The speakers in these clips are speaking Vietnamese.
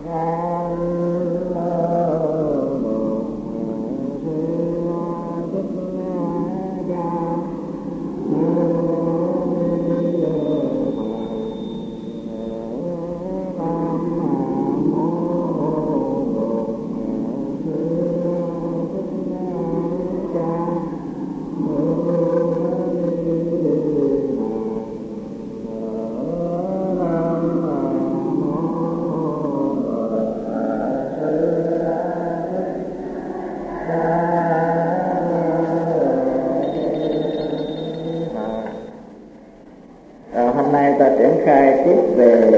Hôm nay ta triển khai tiếp về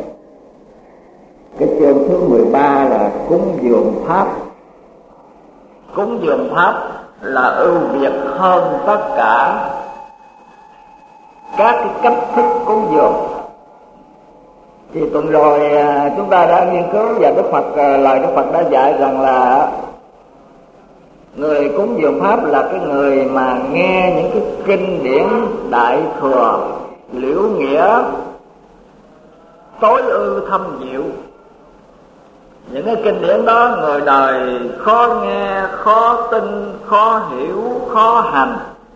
cái chương thứ 13 là cúng dường pháp. Cúng dường pháp là ưu việt hơn tất cả các cái cách thức cúng dường. Thì tuần rồi chúng ta đã nghiên cứu và lời Đức Phật đã dạy rằng là người cúng dường pháp là cái người mà nghe những cái kinh điển đại thừa liễu nghĩa tối ưu thâm diệu. Những cái kinh điển đó người đời khó nghe, khó tin, khó hiểu, khó hành,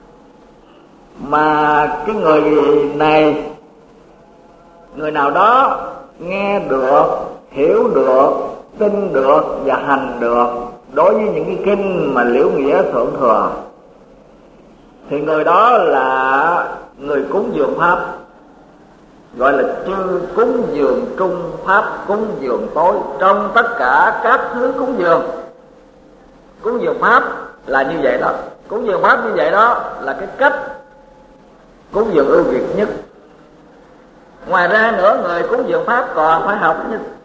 mà cái người này, người nào đó nghe được, hiểu được, tin được và hành được đối với những cái kinh mà liễu nghĩa thượng thừa, thì người đó là người cúng dường pháp, gọi là chư cúng dường trung pháp cúng dường tối. Trong tất cả các thứ cúng dường pháp là như vậy đó. Cúng dường pháp như vậy đó là cái cách cúng dường ưu việt nhất. Ngoài ra nữa, người cúng dường pháp còn phải học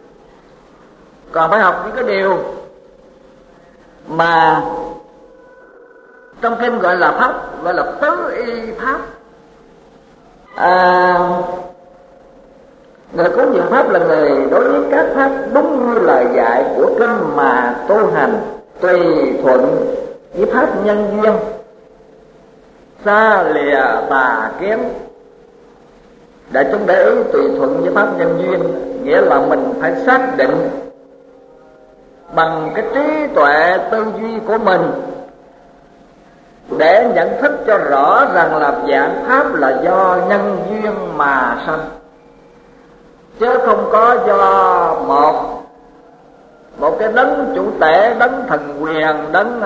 những cái điều mà trong kinh gọi là pháp, gọi là tứ y pháp. Người cúng dường pháp là người đối với các pháp đúng như lời dạy của kinh mà tu hành, tùy thuận với pháp nhân duyên, xa lìa tà kiến. Để chúng để ý tùy thuận với pháp nhân duyên, nghĩa là mình phải xác định bằng cái trí tuệ tư duy của mình để nhận thức cho rõ rằng là vạn pháp là do nhân duyên mà sanh, chứ không có do một cái đấng chủ tể, đấng thần quyền, đấng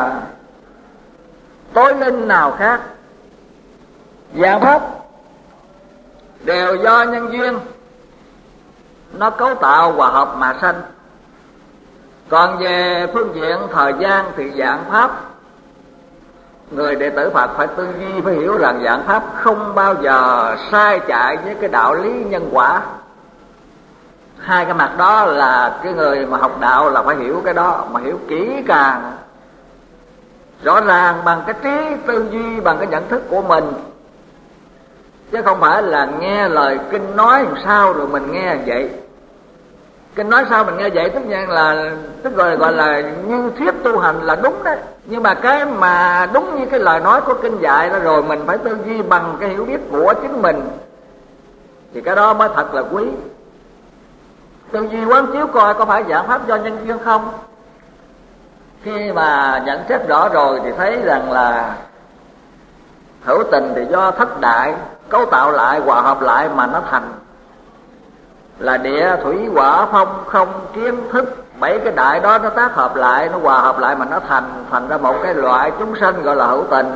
tối linh nào khác. Vạn pháp đều do nhân duyên nó cấu tạo hòa hợp mà sanh. Còn về phương diện thời gian thì vạn pháp, người đệ tử Phật phải tư duy, phải hiểu rằng vạn pháp không bao giờ sai chạy với cái đạo lý nhân quả. Hai cái mặt đó là cái người mà học đạo là phải hiểu cái đó, mà hiểu kỹ càng, rõ ràng bằng cái trí tư duy, bằng cái nhận thức của mình, chứ không phải là nghe lời kinh nói làm sao rồi mình nghe vậy. Kinh nói sao mình nghe vậy tức gọi là như thuyết tu hành là đúng đấy. Nhưng mà cái mà đúng như cái lời nói của kinh dạy đó rồi mình phải tư duy bằng cái hiểu biết của chính mình, thì cái đó mới thật là quý. Tư duy quán chiếu coi có phải vạn pháp do nhân duyên không. Khi mà nhận xét rõ rồi thì thấy rằng là hữu tình thì do thất đại cấu tạo lại, hòa hợp lại mà nó thành, là địa thủy hỏa phong không kiến thức, 7 cái đại đó nó tác hợp lại, nó hòa hợp lại mà nó thành ra một cái loại chúng sanh gọi là hữu tình.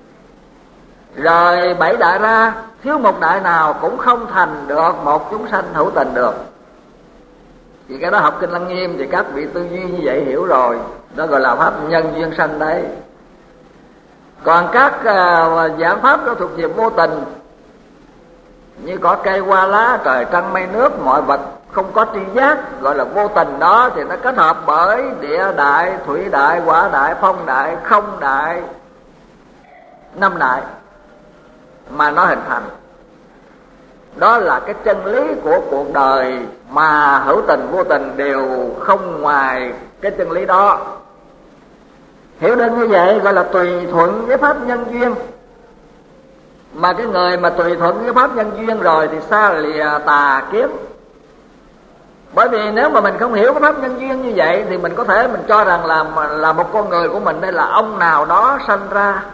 Rồi 7 đại ra, thiếu một đại nào cũng không thành được một chúng sanh hữu tình được. Thì cái đó học kinh Lăng Nghiêm thì các vị tư duy như vậy hiểu rồi, đó gọi là pháp nhân duyên sanh đấy. Còn các dạng pháp đó thuộc về vô tình, như cỏ cây hoa lá, trời trăng mây nước, mọi vật không có tri giác, gọi là vô tình đó, thì nó kết hợp bởi địa đại, thủy đại, hỏa đại, phong đại, không đại, 5 đại mà nó hình thành. Đó là cái chân lý của cuộc đời, mà hữu tình vô tình đều không ngoài cái chân lý đó. Hiểu đơn như vậy gọi là tùy thuận với pháp nhân duyên. Mà cái người mà tùy thuận với pháp nhân duyên rồi thì xa lìa tà kiến. Bởi vì nếu mà mình không hiểu cái pháp nhân duyên như vậy thì mình có thể mình cho rằng là một con người của mình đây là ông nào đó sanh ra,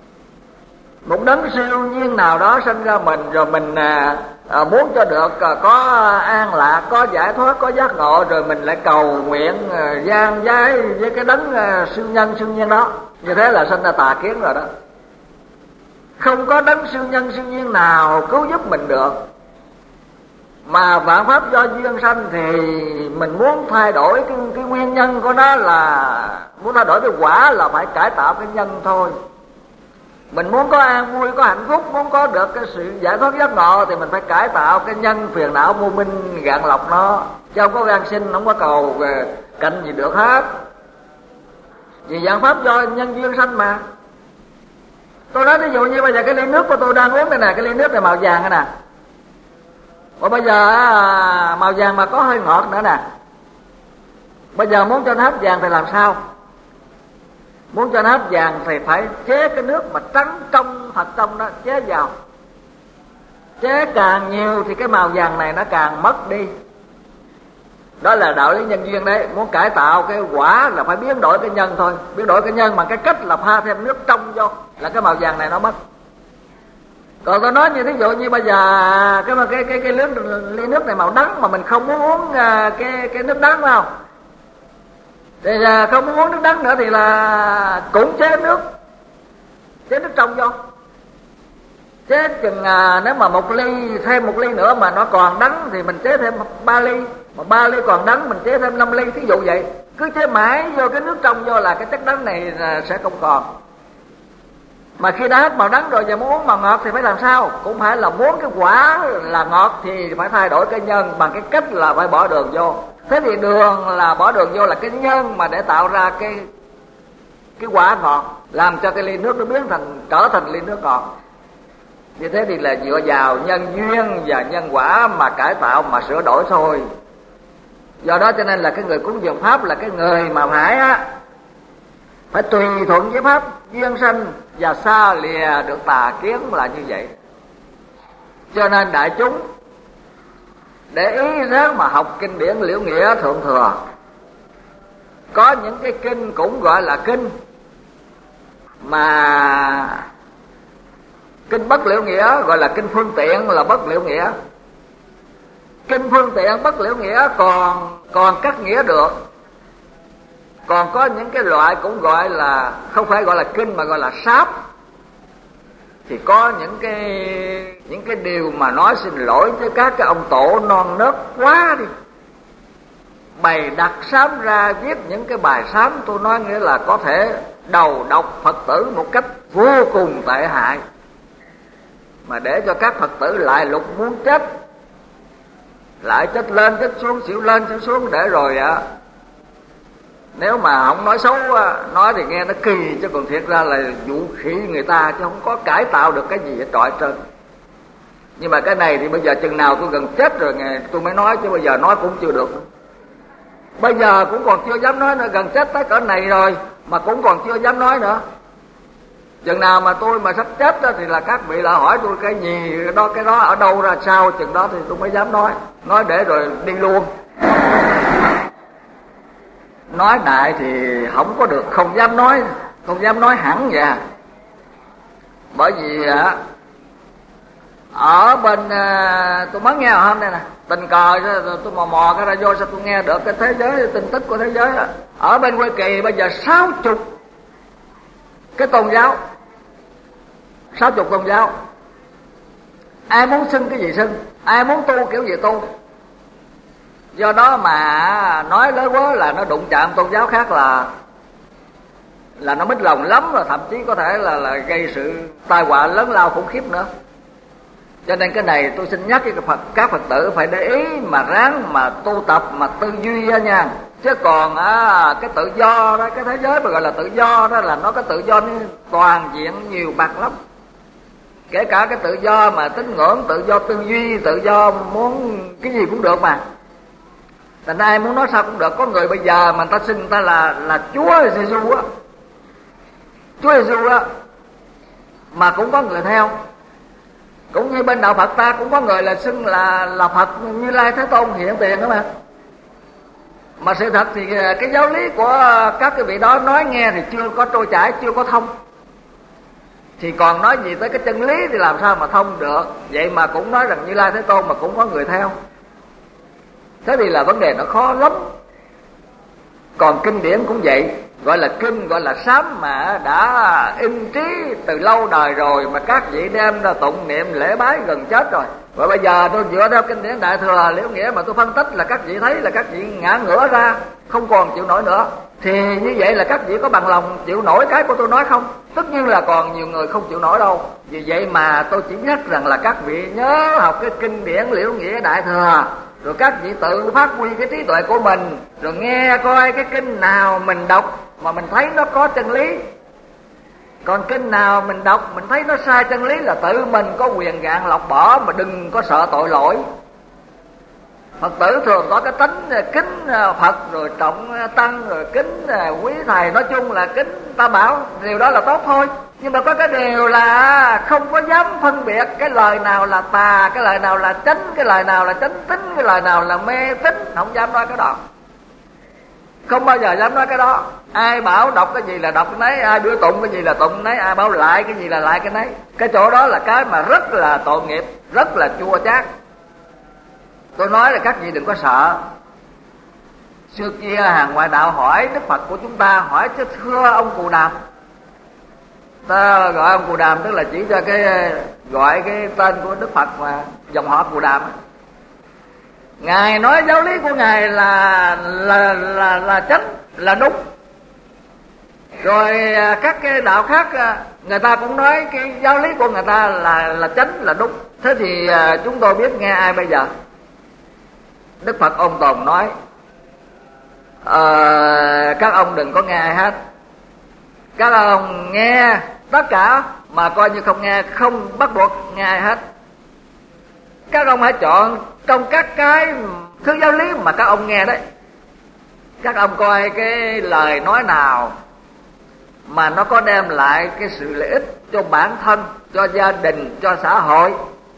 một đấng siêu nhiên nào đó sanh ra mình, rồi mình muốn cho được có an lạc, có giải thoát, có giác ngộ, rồi mình lại cầu nguyện gian giái với cái đấng siêu nhân siêu nhiên đó. Như thế là sanh ra tà kiến rồi đó. Không có đấng siêu nhân siêu nhiên nào cứu giúp mình được. Mà vạn pháp do duyên sanh thì mình muốn thay đổi cái nguyên nhân của nó, là muốn thay đổi cái quả là phải cải tạo cái nhân thôi. Mình muốn có an vui, có hạnh phúc, muốn có được cái sự giải thoát giác ngộ thì mình phải cải tạo cái nhân phiền não vô minh, gạn lọc nó, chứ không có van xin, không có cầu cạnh gì được hết. Vì vạn pháp do nhân duyên sanh mà. Tôi nói ví dụ như bây giờ cái ly nước của tôi đang uống đây nè, cái ly nước này màu vàng đây nè. Và bây giờ màu vàng mà có hơi ngọt nữa nè. Bây giờ muốn cho nó hết vàng thì làm sao? Muốn cho nó hết vàng thì phải chế cái nước mà trắng trong, thật trong đó, chế vào. Chế càng nhiều thì cái màu vàng này nó càng mất đi. Đó là đạo lý nhân duyên đấy. Muốn cải tạo cái quả là phải biến đổi cái nhân thôi. Biến đổi cái nhân bằng cái cách là pha thêm nước trong vô, là cái màu vàng này nó mất. Còn tôi nói như thí dụ như bây giờ cái ly nước này màu đắng mà mình không muốn uống cái nước đắng, phải không? Thì không muốn uống nước đắng nữa thì là cũng chế nước trong vô. Chế chừng nếu mà một ly, thêm một ly nữa mà nó còn đắng thì mình chế thêm 3 ly. Mà 3 ly còn đắng mình chế thêm 5 ly, thí dụ vậy. Cứ chế mãi vô cái nước trong vô là cái chất đắng này sẽ không còn. Mà khi đã hết màu đắng rồi giờ muốn uống màu ngọt thì phải làm sao? Cũng phải là muốn cái quả là ngọt thì phải thay đổi cái nhân bằng cái cách là phải bỏ đường vô. Thế thì đường là bỏ đường vô là cái nhân mà để tạo ra cái quả ngọt, làm cho cái ly nước nó trở thành ly nước ngọt. Như thế thì là dựa vào nhân duyên và nhân quả mà cải tạo, mà sửa đổi thôi. Do đó cho nên là cái người cúng dường pháp là cái người mà phải tùy thuận với pháp duyên sanh và xa lìa được tà kiến, là như vậy. Cho nên đại chúng để ý ráng mà học kinh điển Liễu Nghĩa Thượng Thừa. Có những cái kinh cũng gọi là kinh mà kinh bất liễu nghĩa, gọi là kinh phương tiện là bất liễu nghĩa. Kinh phương tiện bất liễu nghĩa còn cắt nghĩa được. Còn có những cái loại cũng gọi là không phải gọi là kinh mà gọi là sáp. Thì có những cái điều mà nói xin lỗi với các cái ông tổ non nớt quá đi, bày đặt sám ra viết những cái bài sám, tôi nói nghĩa là có thể đầu độc Phật tử một cách vô cùng tệ hại, mà để cho các Phật tử lại lục muốn chết, lại chết lên chết xuống, xỉu lên xỉu xuống, để rồi nếu mà không nói xấu, nói thì nghe nó kỳ, chứ còn thiệt ra là vũ khí người ta, chứ không có cải tạo được cái gì hết trọi trơn. Nhưng mà cái này thì bây giờ chừng nào tôi gần chết rồi tôi mới nói, chứ bây giờ nói cũng chưa được. Bây giờ cũng còn chưa dám nói nữa, gần chết tới cỡ này rồi mà cũng còn chưa dám nói nữa. Chừng nào mà tôi mà sắp chết đó thì là các vị lại hỏi tôi cái gì đó, cái đó ở đâu ra sao, chừng đó thì tôi mới dám nói để rồi đi luôn. Nói đại thì không có được, không dám nói hẳn vậy. Bởi vì ở bên tôi mới nghe hôm nay nè, tình cờ tôi mò cái radio sao tôi nghe được cái thế giới, tin tức của thế giới đó. Ở bên Hoa Kỳ bây giờ 60 cái tôn giáo, 60 tôn giáo, ai muốn xưng cái gì xưng, ai muốn tu kiểu gì tu. Do đó mà nói lớn quá là nó đụng chạm tôn giáo khác là nó mít lòng lắm, và thậm chí có thể là gây sự tai họa lớn lao khủng khiếp nữa. Cho nên cái này tôi xin nhắc với các Phật tử phải để ý mà ráng mà tu tập mà tư duy đó nha. Chứ còn cái tự do đó, cái thế giới mà gọi là tự do đó là nó có tự do toàn diện nhiều mặt lắm. Kể cả cái tự do mà tín ngưỡng, tự do tư duy, tự do muốn cái gì cũng được mà. Thành ai muốn nói sao cũng được. Có người bây giờ mà người ta xưng người ta là Chúa Giêsu á, Chúa Giêsu á, mà cũng có người theo. Cũng như bên đạo Phật ta cũng có người là xưng là Phật Như Lai Thế Tôn hiện tiền đó mà. Mà sự thật thì cái giáo lý của các cái vị đó nói nghe thì chưa có trôi chảy, chưa có thông, thì còn nói gì tới cái chân lý thì làm sao mà thông được. Vậy mà cũng nói rằng Như Lai Thế Tôn mà cũng có người theo, thế thì là vấn đề nó khó lắm. Còn kinh điển cũng vậy, gọi là kinh, gọi là sám mà đã in trí từ lâu đời rồi, mà các vị đem ra tụng niệm lễ bái gần chết rồi. Và bây giờ tôi dựa theo kinh điển Đại Thừa Liễu Nghĩa mà tôi phân tích là các vị thấy là các vị ngã ngửa ra, không còn chịu nổi nữa. Thì như vậy là các vị có bằng lòng chịu nổi cái của tôi nói không? Tất nhiên là còn nhiều người không chịu nổi đâu. Vì vậy mà tôi chỉ nhắc rằng là các vị nhớ học cái kinh điển Liễu Nghĩa Đại Thừa, rồi các vị tự phát huy cái trí tuệ của mình, rồi nghe coi cái kinh nào mình đọc mà mình thấy nó có chân lý, còn kinh nào mình đọc mình thấy nó sai chân lý là tự mình có quyền gạn lọc bỏ, mà đừng có sợ tội lỗi. Phật tử thường có cái tính kính Phật, rồi trọng tăng, rồi kính quý thầy, nói chung là kính ta bảo, điều đó là tốt thôi. Nhưng mà có cái điều là không có dám phân biệt cái lời nào là tà, cái lời nào là chánh, cái lời nào là chánh tín, cái lời nào là mê tín, không dám nói cái đó, không bao giờ dám nói cái đó. Ai bảo đọc cái gì là đọc cái nấy, ai biểu tụng cái gì là tụng cái nấy, ai bảo lại cái gì là lại cái nấy. Cái chỗ đó là cái mà rất là tội nghiệp, rất là chua chát. Tôi nói là các vị đừng có sợ. Xưa kia hàng ngoại đạo hỏi Đức Phật của chúng ta, hỏi chứ thưa ông Cù Đàm. Ta gọi ông Cù Đàm tức là chỉ cho cái gọi cái tên của Đức Phật mà dòng họ Cù Đàm. Ngài nói giáo lý của Ngài là chánh, là đúng. Rồi các cái đạo khác người ta cũng nói cái giáo lý của người ta là chánh, là đúng. Thế thì chúng tôi biết nghe ai bây giờ? Đức Phật Ôn Tồn nói các ông đừng có nghe ai hết, các ông nghe tất cả mà coi như không nghe, không bắt buộc nghe ai hết. Các ông hãy chọn trong các cái thứ giáo lý mà các ông nghe đấy, các ông coi cái lời nói nào mà nó có đem lại cái sự lợi ích cho bản thân, cho gia đình, cho xã hội,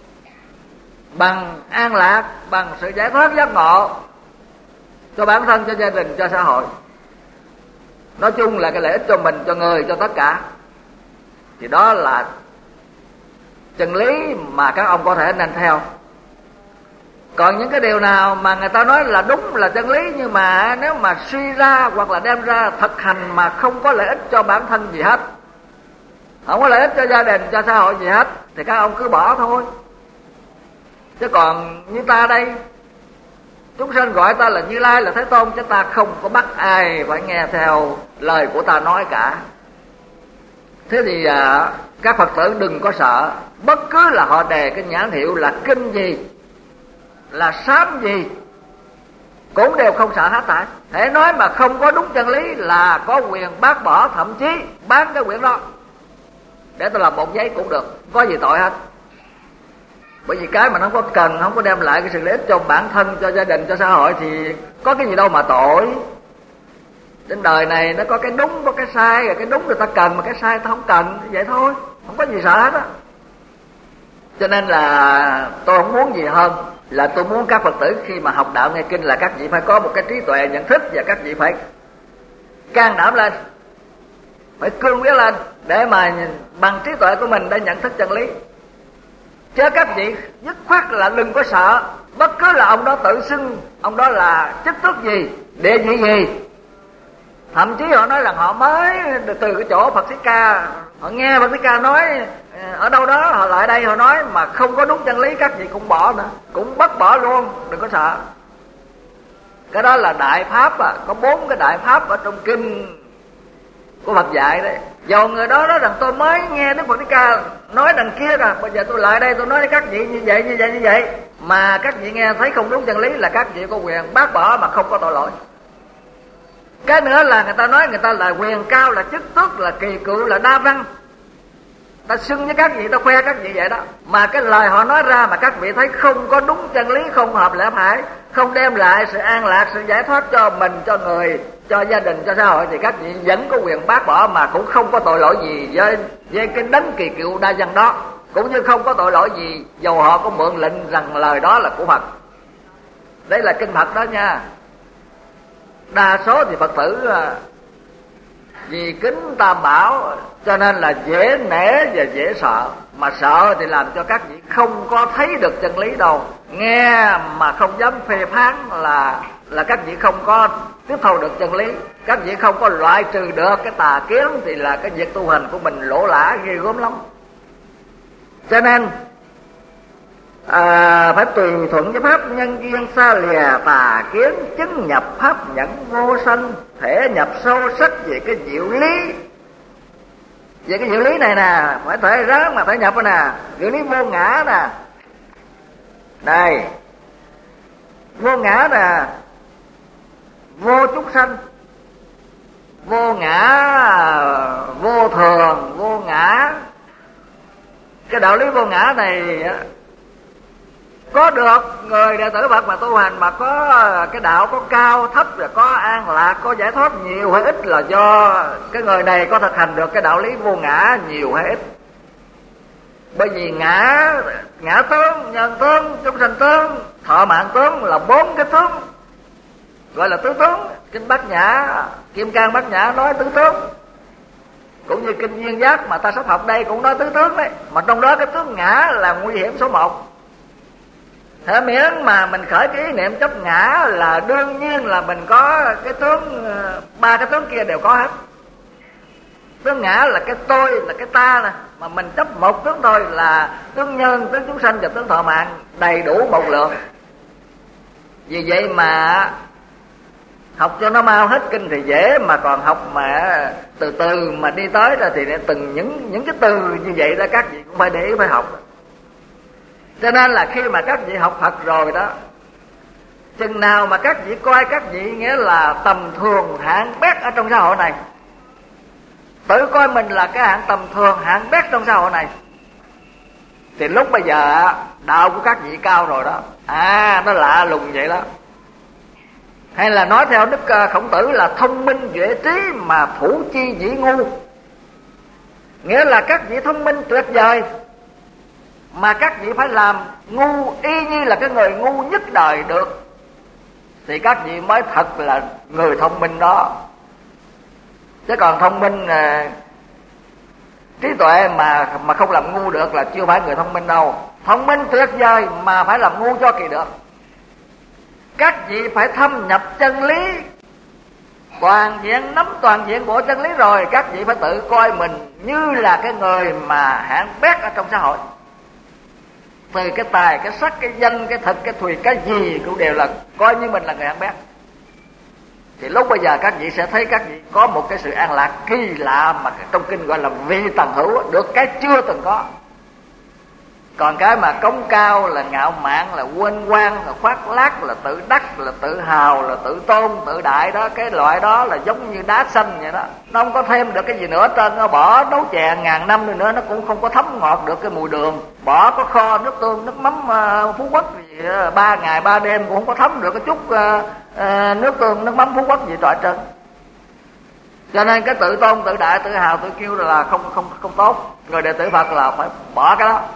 bằng an lạc, bằng sự giải thoát giác ngộ cho bản thân, cho gia đình, cho xã hội, nói chung là cái lợi ích cho mình, cho người, cho tất cả, thì đó là chân lý mà các ông có thể nên theo. Còn những cái điều nào mà người ta nói là đúng, là chân lý, nhưng mà nếu mà suy ra hoặc là đem ra thực hành mà không có lợi ích cho bản thân gì hết, không có lợi ích cho gia đình, cho xã hội gì hết, thì các ông cứ bỏ thôi. Chứ còn như ta đây, chúng sanh gọi ta là Như Lai, là Thế Tôn, chứ ta không có bắt ai phải nghe theo lời của ta nói cả. Thế thì các Phật tử đừng có sợ. Bất cứ là họ đề cái nhãn hiệu là kinh gì, là sám gì, cũng đều không sợ hết tại. Hễ nói mà không có đúng chân lý là có quyền bác bỏ, thậm chí bán cái quyển đó để tôi làm một giấy cũng được, không có gì tội hết. Bởi vì cái mà nó không có cần, không có đem lại cái sự lợi ích cho bản thân, cho gia đình, cho xã hội thì có cái gì đâu mà tội. Trên đời này nó có cái đúng, có cái sai, rồi cái đúng người ta cần mà cái sai ta không cần, vậy thôi, không có gì sợ hết á. Cho nên là tôi không muốn gì hơn là tôi muốn các Phật tử khi mà học đạo nghe kinh là các vị phải có một cái trí tuệ nhận thức, và các vị phải can đảm lên, phải cương quyết lên để mà bằng trí tuệ của mình để nhận thức chân lý. Chứ các vị dứt khoát là đừng có sợ. Bất cứ là ông đó tự xưng ông đó là chức tước gì, địa vị gì, thậm chí họ nói rằng họ mới từ cái chỗ Phật Thích Ca, họ nghe Phật Thích Ca nói ở đâu đó, họ lại đây họ nói mà không có đúng chân lý, các vị cũng bỏ nữa, cũng bắt bỏ luôn, đừng có sợ. Cái đó là đại pháp có 4 cái đại pháp ở trong kinh của Phật dạy đấy. Dầu người đó nói rằng tôi mới nghe Đức Phật Thích Ca nói đằng kia rồi, bây giờ tôi lại đây tôi nói với các vị như vậy, như vậy, như vậy, mà các vị nghe thấy không đúng chân lý là các vị có quyền bác bỏ mà không có tội lỗi. Cái nữa là người ta nói người ta là quyền cao, là chức tước, là kỳ cựu, là đa văn, ta xưng với các vị, ta khoe các vị vậy đó, mà cái lời họ nói ra mà các vị thấy không có đúng chân lý, không hợp lẽ phải, không đem lại sự an lạc, sự giải thoát cho mình, cho người, cho gia đình, cho xã hội, thì các vị vẫn có quyền bác bỏ mà cũng không có tội lỗi gì với cái đấng kỳ cựu đa văn đó, cũng như không có tội lỗi gì dầu họ có mượn lệnh rằng lời đó là của Phật. Đây là kinh Phật đó nha. Đa số thì Phật tử vì kính Tam Bảo cho nên là dễ nể và dễ sợ. Mà sợ thì làm cho các vị không có thấy được chân lý đâu. Nghe mà không dám phê phán là các vị không có tiếp thu được chân lý. Các vị không có loại trừ được cái tà kiến thì là cái việc tu hành của mình lỗ lã ghê gớm lắm. Cho nên phải tùy thuận với pháp nhân duyên, xa lìa tà kiến, chứng nhập pháp nhẫn vô sanh, thể nhập sâu sắc về cái diệu lý. Về cái diệu lý này nè, phải thể ráng mà phải nhập nè, diệu lý vô ngã nè. Đây, vô ngã nè, vô chúng sanh, vô ngã, vô thường, vô ngã. Cái đạo lý vô ngã này có được người đệ tử Phật mà tu hành mà có cái đạo có cao thấp, và có an lạc, có giải thoát nhiều hay ít là do cái người này có thực hành được cái đạo lý vô ngã nhiều hay ít. Bởi vì ngã tướng, nhân tướng, chúng sanh tướng, thọ mạng tướng là 4 cái tướng, gọi là tứ tướng. Kinh Bát Nhã, Kim Cang Bát Nhã nói tứ tướng, cũng như kinh Duyên Giác mà ta sắp học đây cũng nói tứ tướng đấy. Mà trong đó cái tướng ngã là nguy hiểm số 1. Thế miễn mà mình khởi cái ý niệm chấp ngã là đương nhiên là mình có cái tướng, 3 cái tướng kia đều có hết. Tướng ngã là cái tôi, là cái ta nè, mà mình chấp một tướng thôi là tướng nhân, tướng chúng sanh và tướng thọ mạng đầy đủ một lượng. Vì vậy mà học cho nó mau hết kinh thì dễ, mà còn học mà từ từ mà đi tới ra thì từng những cái từ như vậy đó các vị cũng phải để ý phải học. Cho nên là khi mà các vị học Phật rồi đó, chừng nào mà các vị coi các vị nghĩa là tầm thường hạng bét ở trong xã hội này, tự coi mình là cái hạng tầm thường hạng bét trong xã hội này, thì lúc bây giờ đạo của các vị cao rồi đó. Nó lạ lùng vậy đó. Hay là nói theo Đức Khổng Tử là thông minh duệ trí mà thủ chi dĩ ngu, nghĩa là các vị thông minh tuyệt vời mà các vị phải làm ngu y như là cái người ngu nhất đời được, thì các vị mới thật là người thông minh đó. Chứ còn thông minh trí tuệ mà không làm ngu được là chưa phải người thông minh đâu. Thông minh tuyệt vời mà phải làm ngu cho kỳ được. Các vị phải thâm nhập chân lý toàn diện, nắm toàn diện bộ chân lý rồi, các vị phải tự coi mình như là cái người mà hạng bét ở trong xã hội. Từ cái tài, cái sắc, cái danh, cái thực, cái thùy, cái gì cũng đều là coi như mình là người hạng bét. Thì lúc bây giờ các vị sẽ thấy các vị có một cái sự an lạc kỳ lạ mà trong kinh gọi là vị tầng hữu, được cái chưa từng có. Còn cái mà cống cao là ngạo mạn, là quên quan, là khoác lác, là tự đắc, là tự hào, là tự tôn, tự đại đó, cái loại đó là giống như đá xanh vậy đó. Nó không có thêm được cái gì nữa trên, nó bỏ nấu chè ngàn năm nữa nó cũng không có thấm ngọt được cái mùi đường. Bỏ có kho nước tương, nước mắm Phú Quốc gì 3 ngày 3 đêm cũng không có thấm được cái chút nước tương, nước mắm Phú Quốc gì trọi trơn. Cho nên cái tự tôn, tự đại, tự hào, tự kiêu là không tốt. Người đệ tử Phật là phải bỏ cái đó,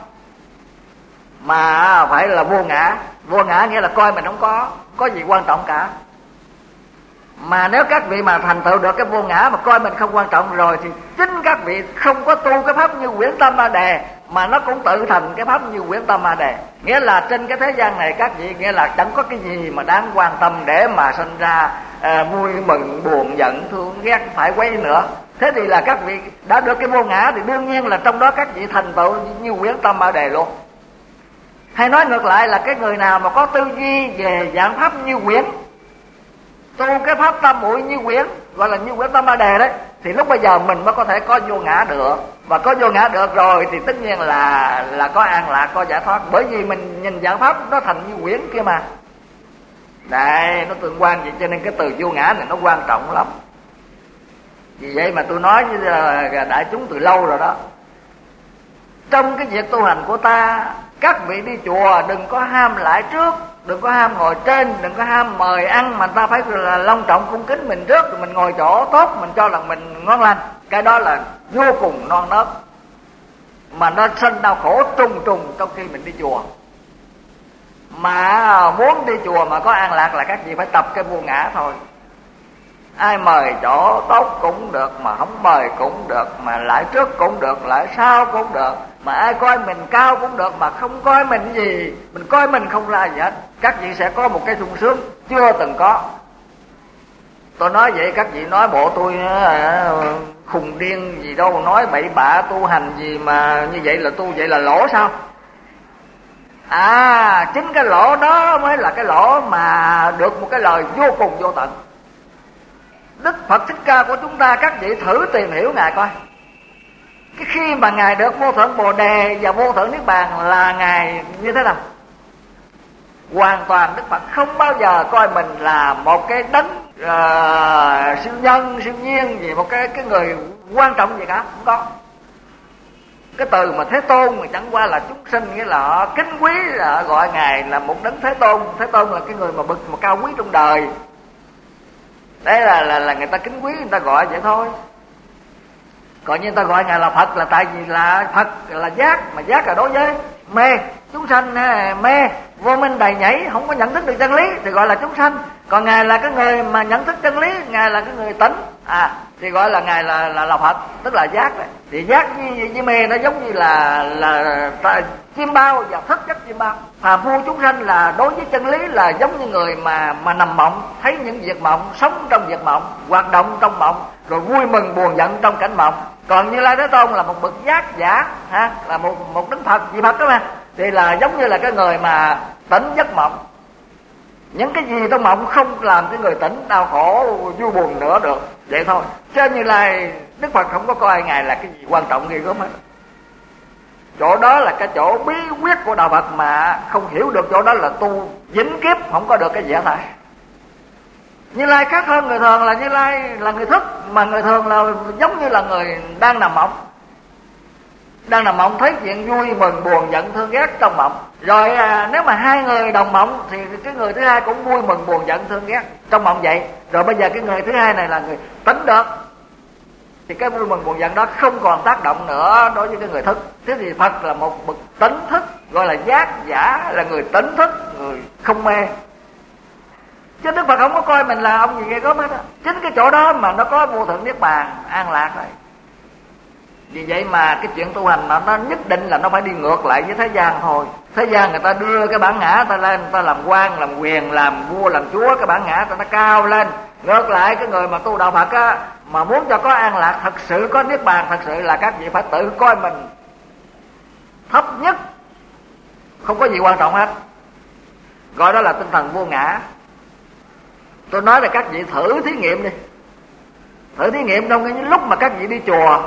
mà phải là vô ngã. Vô ngã nghĩa là coi mình không có gì quan trọng cả. Mà nếu các vị mà thành tựu được cái vô ngã mà coi mình không quan trọng rồi, thì chính các vị không có tu cái pháp Như Quyển Tam Ma Đề, mà nó cũng tự thành cái pháp Như Quyển Tam Ma Đề. Nghĩa là trên cái thế gian này các vị nghĩa là chẳng có cái gì mà đáng quan tâm để mà sinh ra vui mừng, buồn, giận, thương, ghét, phải quấy nữa. Thế thì là các vị đã được cái vô ngã thì đương nhiên là trong đó các vị thành tựu Như Quyển Tam Ma Đề luôn. Hay nói ngược lại là cái người nào mà có tư duy về dạng pháp Như Quyển, tu cái pháp tam muội Như Quyển, gọi là Như Quyển Tam Ma Đề đấy, thì lúc bây giờ mình mới có thể có vô ngã được. Và có vô ngã được rồi thì tất nhiên là có an lạc, có giải thoát. Bởi vì mình nhìn dạng pháp nó thành Như Quyển kia mà. Đây, nó tương quan vậy, cho nên cái từ vô ngã này nó quan trọng lắm. Vì vậy mà tôi nói với đại chúng từ lâu rồi đó. Trong cái việc tu hành của ta, các vị đi chùa đừng có ham lại trước, đừng có ham ngồi trên, đừng có ham mời ăn, mà ta phải là long trọng cung kính mình trước, rồi mình ngồi chỗ tốt, mình cho là mình ngon lành. Cái đó là vô cùng non nớt, mà nó sinh đau khổ trùng trùng trong khi mình đi chùa. Mà muốn đi chùa mà có an lạc là các vị phải tập cái vô ngã thôi. Ai mời chỗ tốt cũng được, mà không mời cũng được, mà lại trước cũng được, lại sau cũng được, mà ai coi mình cao cũng được, mà không coi mình gì, mình coi mình không ra gì hết. Các vị sẽ có một cái sung sướng chưa từng có. Tôi nói vậy các vị nói bộ tôi khùng điên gì đâu, nói bậy bạ tu hành gì mà như vậy là tu vậy là lỗ sao? Chính cái lỗ đó mới là cái lỗ mà được một cái lời vô cùng vô tận. Đức Phật Thích Ca của chúng ta, các vị thử tìm hiểu Ngài coi. Cái khi mà Ngài được vô thượng Bồ Đề và vô thượng Niết Bàn là Ngài như thế nào? Hoàn toàn Đức Phật không bao giờ coi mình là một cái đấng siêu nhân, siêu nhiên gì, một cái người quan trọng gì cả, không có. Cái từ mà Thế Tôn mà chẳng qua là chúng sinh, nghĩa là họ kính quý, là gọi Ngài là một đấng Thế Tôn. Thế Tôn là cái người mà bậc mà cao quý trong đời. Đấy là người ta kính quý, người ta gọi vậy thôi. Còn như người ta gọi Ngài là Phật là tại vì là Phật là giác, mà giác là đối với mê. Chúng sanh mê, vô minh đầy nhảy, không có nhận thức được chân lý thì gọi là chúng sanh. Còn Ngài là cái người mà nhận thức chân lý, Ngài là cái người tỉnh, thì gọi là Ngài là Phật, tức là giác đấy. Thì giác với mê nó giống như là chim bao và thức giấc chim bao. Phàm phu chúng sanh là đối với chân lý là giống như người mà nằm mộng, thấy những việc mộng, sống trong việc mộng, hoạt động trong mộng, rồi vui mừng buồn giận trong cảnh mộng. Còn Như Lai Thế Tôn là một bậc giác giả, là một đức Phật, vị Phật đó mà, thì là giống như là cái người mà tỉnh giấc mộng. Những cái gì trong mộng không làm cái người tỉnh đau khổ vui buồn nữa được, vậy thôi. Cho Như Lai Đức Phật không có coi Ngài là cái gì quan trọng ghê gớm hết. Chỗ đó là cái chỗ bí quyết của đạo Phật mà không hiểu được chỗ đó là tu vĩnh kiếp không có được cái gì hết thảy. Như Lai khác hơn người thường là Như Lai là người thức, mà người thường là giống như là người đang nằm mộng. Đang nằm mộng thấy chuyện vui mừng buồn giận thương ghét trong mộng. Rồi nếu mà hai người đồng mộng thì cái người thứ hai cũng vui mừng buồn giận thương ghét trong mộng vậy. Rồi bây giờ cái người thứ hai này là người tỉnh được, thì cái vui mừng buồn giận đó không còn tác động nữa đối với cái người thức. Thế thì Phật là một bậc tỉnh thức, gọi là giác giả, là người tỉnh thức, người không mê. Chứ Đức Phật không có coi mình là ông gì ghê gớm hết á. Chính cái chỗ đó mà nó có vô thượng niết bàn an lạc rồi. Vì vậy mà cái chuyện tu hành nó nhất định là nó phải đi ngược lại với thế gian thôi. Thế gian người ta đưa cái bản ngã ta lên, người ta làm quan, làm quyền, làm vua, làm chúa, cái bản ngã ta nó cao lên. Ngược lại cái người mà tu đạo Phật á, mà muốn cho có an lạc thật sự, có niết bàn thật sự là các vị phải tự coi mình thấp nhất, không có gì quan trọng hết. Gọi đó là tinh thần vô ngã. Tôi nói là các vị thử thí nghiệm đi. Thử thí nghiệm trong cái lúc mà các vị đi chùa,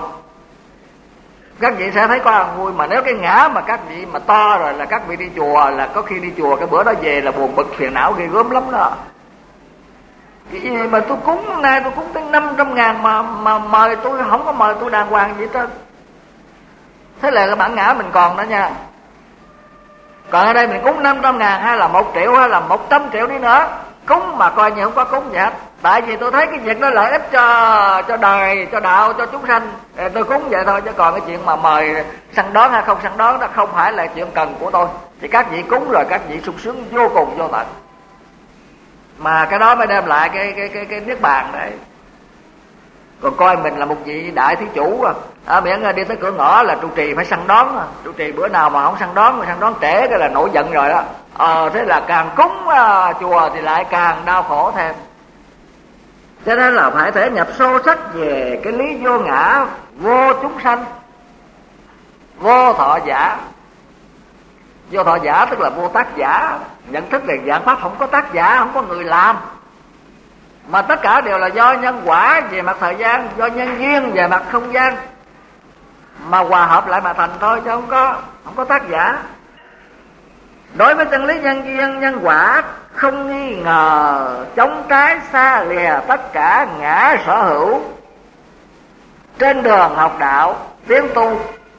các vị sẽ thấy có ăn vui. Mà nếu cái ngã mà các vị mà to rồi là các vị đi chùa, là có khi đi chùa cái bữa đó về là buồn bực phiền não ghê gớm lắm đó. Cái gì mà tôi cúng nay tôi cúng tới 500.000 mà mời tôi không có mời tôi đàng hoàng gì hết. Thế là cái bản ngã mình còn đó nha. Còn ở đây mình cúng 500.000 hay là 1 triệu hay là 100 triệu đi nữa, cúng mà coi như không có cúng gì hết. Tại vì tôi thấy cái việc đó lợi ích cho đời, cho đạo, cho chúng sanh, tôi cúng vậy thôi. Chứ còn cái chuyện mà mời săn đón hay không săn đón đó không phải là chuyện cần của tôi. Thì các vị cúng rồi các vị sung sướng vô cùng vô tận, mà cái đó mới đem lại cái niết bàn đấy. Còn coi mình là một vị đại thí chủ miễn đi tới cửa ngõ là trụ trì phải săn đón. Trụ trì bữa nào mà không săn đón, mà săn đón trễ cái là nổi giận rồi đó. Thế là càng cúng chùa thì lại càng đau khổ thêm. Cho nên là phải thể nhập sâu sắc về cái lý vô ngã, vô chúng sanh, vô thọ giả. Vô thọ giả tức là vô tác giả. Nhận thức về dạng pháp không có tác giả, không có người làm, mà tất cả đều là do nhân quả về mặt thời gian, do nhân duyên về mặt không gian mà hòa hợp lại mà thành thôi, chứ không có tác giả. Đối với chân lý nhân duyên nhân quả không nghi ngờ, chống trái xa lìa tất cả ngã sở hữu. Trên đường học đạo tiến tu,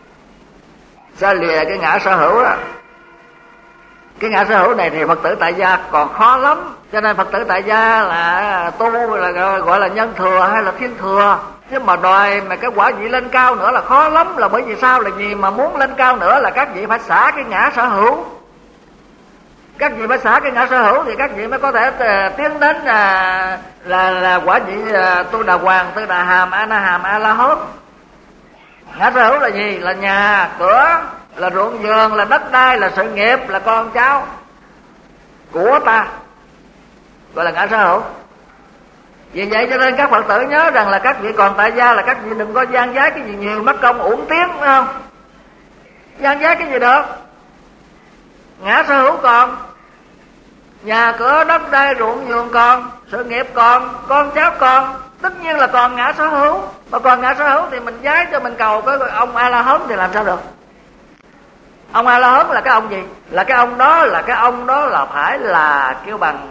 xa lìa cái ngã sở hữu đó. Cái ngã sở hữu này thì Phật tử tại gia còn khó lắm. Cho nên Phật tử tại gia là tu là gọi là nhân thừa hay là thiên thừa. Chứ mà đòi mà cái quả vị lên cao nữa là khó lắm. Là bởi vì sao? Là gì mà muốn lên cao nữa là các vị phải xả cái ngã sở hữu. Các vị mới xả cái ngã sở hữu thì các vị mới có thể tiến đến là quả vị Tu Đà Hoàng, Tư Đà Hàm, A Na Hàm, A La Hốt. Ngã sở hữu là gì? Là nhà cửa, là ruộng vườn, là đất đai, là sự nghiệp, là con cháu của ta, gọi là ngã sở hữu. Vì vậy cho nên các Phật tử nhớ rằng là các vị còn tại gia là các vị đừng có gian giái cái gì nhiều, mất công uổng tiếng, phải không? Gian giái cái gì được? Ngã sở hữu còn, nhà cửa đất đai ruộng vườn còn, sự nghiệp còn, con cháu còn, tất nhiên là còn ngã sở hữu. Mà còn ngã sở hữu thì mình giái cho mình cầu cái ông A La Hớn thì làm sao được? Ông A La Hớn là cái ông gì? Là cái ông đó là phải là kêu bằng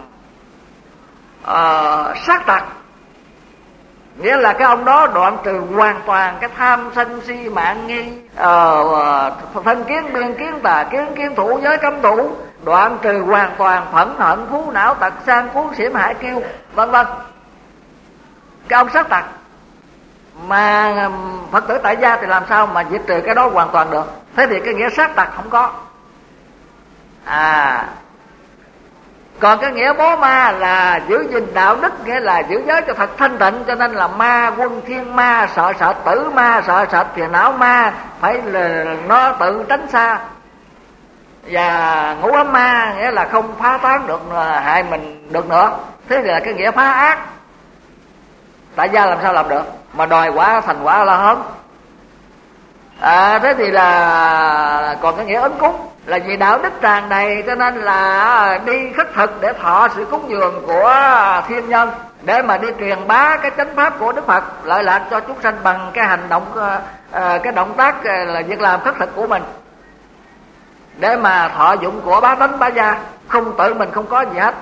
sát tặc, nghĩa là cái ông đó đoạn trừ hoàn toàn cái tham sân si mạng nghi, thân kiến biên kiến tà kiến kiến thủ giới cấm thủ, đoạn trừ hoàn toàn phẫn hận phú não tật sang cuốn xỉm hại kiêu vân vân. Cái ông sát tặc mà Phật tử tại gia thì làm sao mà diệt trừ cái đó hoàn toàn được? Thế thì cái nghĩa sát tặc không có. Còn cái nghĩa bố ma là giữ gìn đạo đức, nghĩa là giữ giới cho thật thanh tịnh, cho nên là ma quân thiên ma, sợ sệt tử ma, sợ sệt phiền não ma, phải là nó tự tránh xa. Và ngũ ấm ma nghĩa là không phá tán được, hại mình được nữa. Thế thì là cái nghĩa phá ác. Tại gia làm sao làm được mà đòi quả thành quả La Hớn? Thế thì là còn cái nghĩa ứng cúng là vì đạo đức tràn đầy, cho nên là đi khất thực để thọ sự cúng dường của thiên nhân, để mà đi truyền bá cái chánh pháp của Đức Phật, lợi lạc cho chúng sanh bằng cái hành động, cái động tác là việc làm khất thực của mình, để mà thọ dụng của bá tánh bá gia, không tự mình không có gì hết,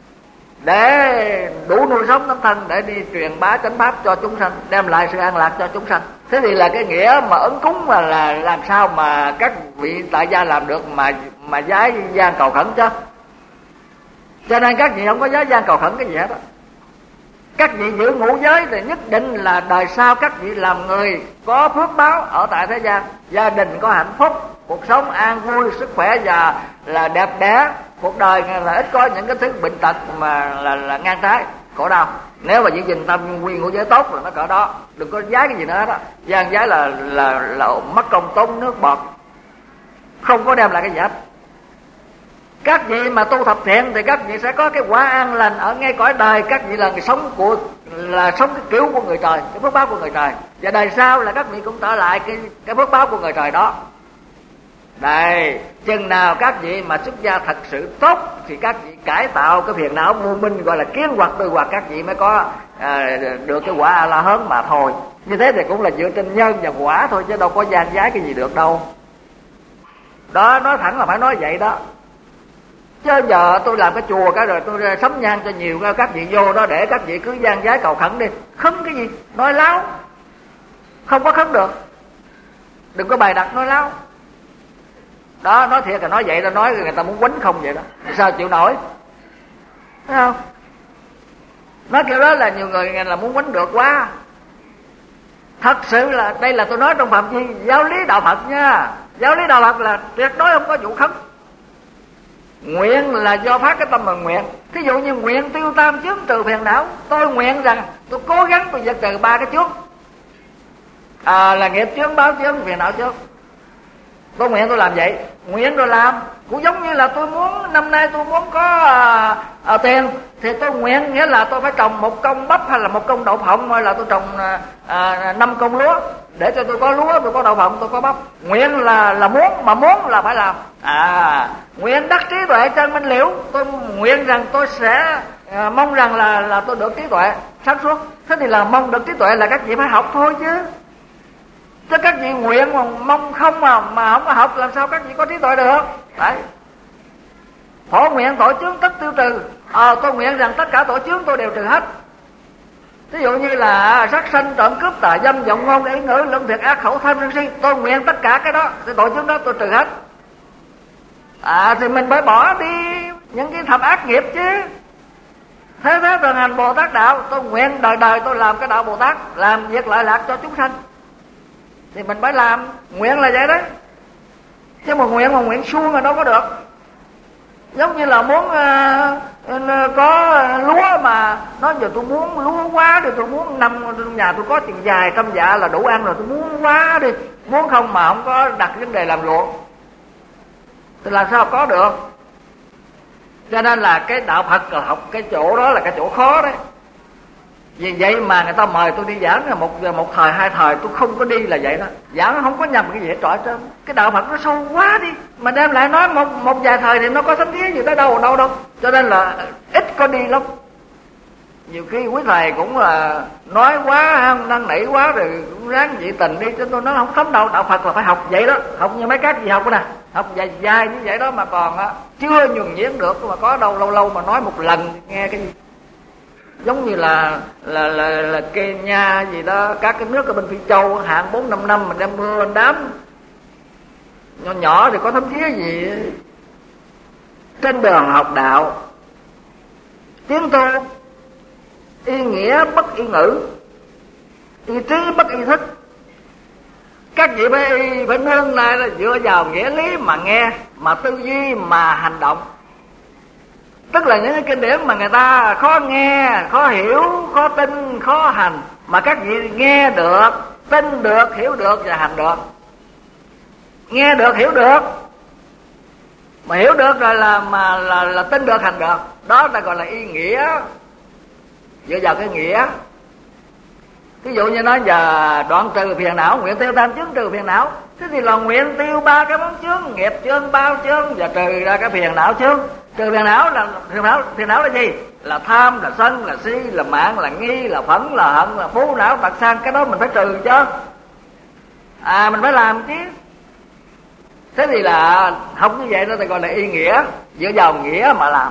để đủ nuôi sống tấm thân, để đi truyền bá chánh pháp cho chúng sanh, đem lại sự an lạc cho chúng sanh. Thế thì là cái nghĩa mà ứng cúng mà là làm sao mà các vị tại gia làm được mà giái gian cầu khẩn chứ? Cho nên các vị không có giái gian cầu khẩn cái gì hết đó. Các vị giữ ngũ giới thì nhất định là đời sau các vị làm người có phước báo ở tại thế gian, gia đình có hạnh phúc, cuộc sống an vui, sức khỏe và là đẹp đẽ, cuộc đời là ít có những cái thứ bệnh tật mà là ngang trái khổ đau. Nếu mà giữ gìn tâm quy ngũ giới tốt là nó cỡ đó, đừng có giái cái gì nữa hết á. Gian giái là mất công tốn nước bọt, không có đem lại cái gì hết. Các vị mà tu thập thiện thì các vị sẽ có cái quả an lành ở ngay cõi đời. Các vị là người sống sống cái kiểu của người trời, cái phước báo của người trời, và đời sau là các vị cũng trở lại cái phước báo của người trời đó. Đây, chừng nào các vị mà xuất gia thật sự tốt thì các vị cải tạo cái phiền não vô minh, gọi là kiến hoặc tư hoặc, các vị mới có được cái quả A La Hớn mà thôi. Như thế thì cũng là dựa trên nhân và quả thôi, chứ đâu có gian giái cái gì được đâu. Đó, nói thẳng là phải nói vậy đó. Chứ giờ tôi làm cái chùa cái rồi tôi sắm nhang cho nhiều các vị vô đó để các vị cứ gian giái cầu khẩn đi. Khấn cái gì? Nói láo. Không có khấn được. Đừng có bày đặt nói láo. Đó, nói thiệt là nói vậy là nói người ta muốn quýnh không vậy đó. Sao chịu nổi? Thấy không? Nói kiểu đó là nhiều người là muốn quýnh được quá. Thật sự là đây là tôi nói trong phạm vi giáo lý đạo Phật nha. Giáo lý đạo Phật là tuyệt đối không có vụ khấn. Nguyện là do phát cái tâm mà nguyện. Thí dụ như nguyện tiêu tam chướng trừ phiền não, tôi nguyện rằng tôi cố gắng tôi diệt trừ 3 cái chướng, là nghiệp chướng, báo chướng, phiền não chướng. Tôi nguyện tôi làm vậy, nguyện rồi làm. Cũng giống như là tôi muốn năm nay tôi muốn có tiền thì tôi nguyện, nghĩa là tôi phải trồng 1 công bắp hay là 1 công đậu phộng, hay là tôi trồng 5 công lúa để cho tôi có lúa, tôi có đậu phộng, tôi có bắp. Nguyện là muốn, mà muốn là phải làm. Nguyện đắc trí tuệ chân minh liễu, tôi nguyện rằng tôi sẽ mong rằng là tôi được trí tuệ sáng suốt. Thế thì là mong được trí tuệ là các vị phải học thôi chứ. Chứ các vị nguyện mà mong không mà không có học làm sao các vị có trí tuệ được. Đấy. Phổ nguyện tội chướng tất tiêu trừ. Tôi nguyện rằng tất cả tội chướng tôi đều trừ hết. Ví dụ như là sát sanh, trộm cướp, tà dâm, vọng ngôn, ý ngữ, luận thiệt, ác khẩu, tham sân si, tôi nguyện tất cả cái đó, cái tội chướng đó tôi trừ hết. Thì mình phải bỏ đi những cái thập ác nghiệp chứ. Thế thường hành Bồ Tát đạo, tôi nguyện đời đời tôi làm cái đạo Bồ Tát, làm việc lợi lạc cho chúng sanh. Thì mình phải làm, nguyện là vậy đấy. Chứ mà nguyện suông là đâu có được. Giống như là muốn có lúa mà nói giờ tôi muốn lúa quá thì tôi muốn trong nhà tôi có tiền vài trăm dạ là đủ ăn rồi, tôi muốn quá đi, muốn không mà không có đặt vấn đề làm ruộng thì làm sao có được. Cho nên là cái đạo Phật là học cái chỗ đó là cái chỗ khó đấy. Vì vậy mà người ta mời tôi đi giảng là một thời hai thời tôi không có đi là vậy đó. Giảng không có nhầm cái gì hết trọi trơn. Cái đạo Phật nó sâu quá đi, mà đem lại nói một vài thời thì nó có thánh thiế gì tới đâu đâu. Cho nên là ít có đi lắm. Nhiều khi quý thầy cũng là nói quá, năn nỉ quá rồi cũng ráng dị tình đi. Cho tôi nói không thấm đâu, đạo Phật là phải học vậy đó. Học như mấy các gì học nè, học dài như vậy đó mà còn chưa nhuần nhuyễn được. Mà có đâu lâu mà nói một lần nghe cái gì. Giống như là Kenya gì đó, các cái nước ở bên Phi Châu hạn 4-5 năm mình đem mưa đám nhỏ thì có thấm thía gì. Trên đường học đạo, tiến tu y nghĩa bất y ngữ, y trí bất y thức. Các vị phải nương lại là dựa vào nghĩa lý mà nghe, mà tư duy mà hành động. Tức là những cái kinh điển mà người ta khó nghe, khó hiểu, khó tin, khó hành, mà các vị nghe được, tin được, hiểu được và hành được. Nghe được, hiểu được, mà hiểu được rồi là tin được, hành được. Đó ta gọi là y nghĩa, dựa vào cái nghĩa. Ví dụ như nói giờ đoạn trừ phiền não, nguyện tiêu tam chướng trừ phiền não. Thế thì là nguyện tiêu 3 cái món chướng, nghiệp chướng, bao chướng và trừ ra cái phiền não chướng. Trừ phiền não là phiền não là gì? Là tham, là sân, là si, là mạn, là nghi, là phẫn, là hận, là phú não, tật sang. Cái đó mình phải trừ chứ. Mình phải làm chứ. Thế thì là học như vậy đó thì gọi là y nghĩa, dựa vào nghĩa mà làm.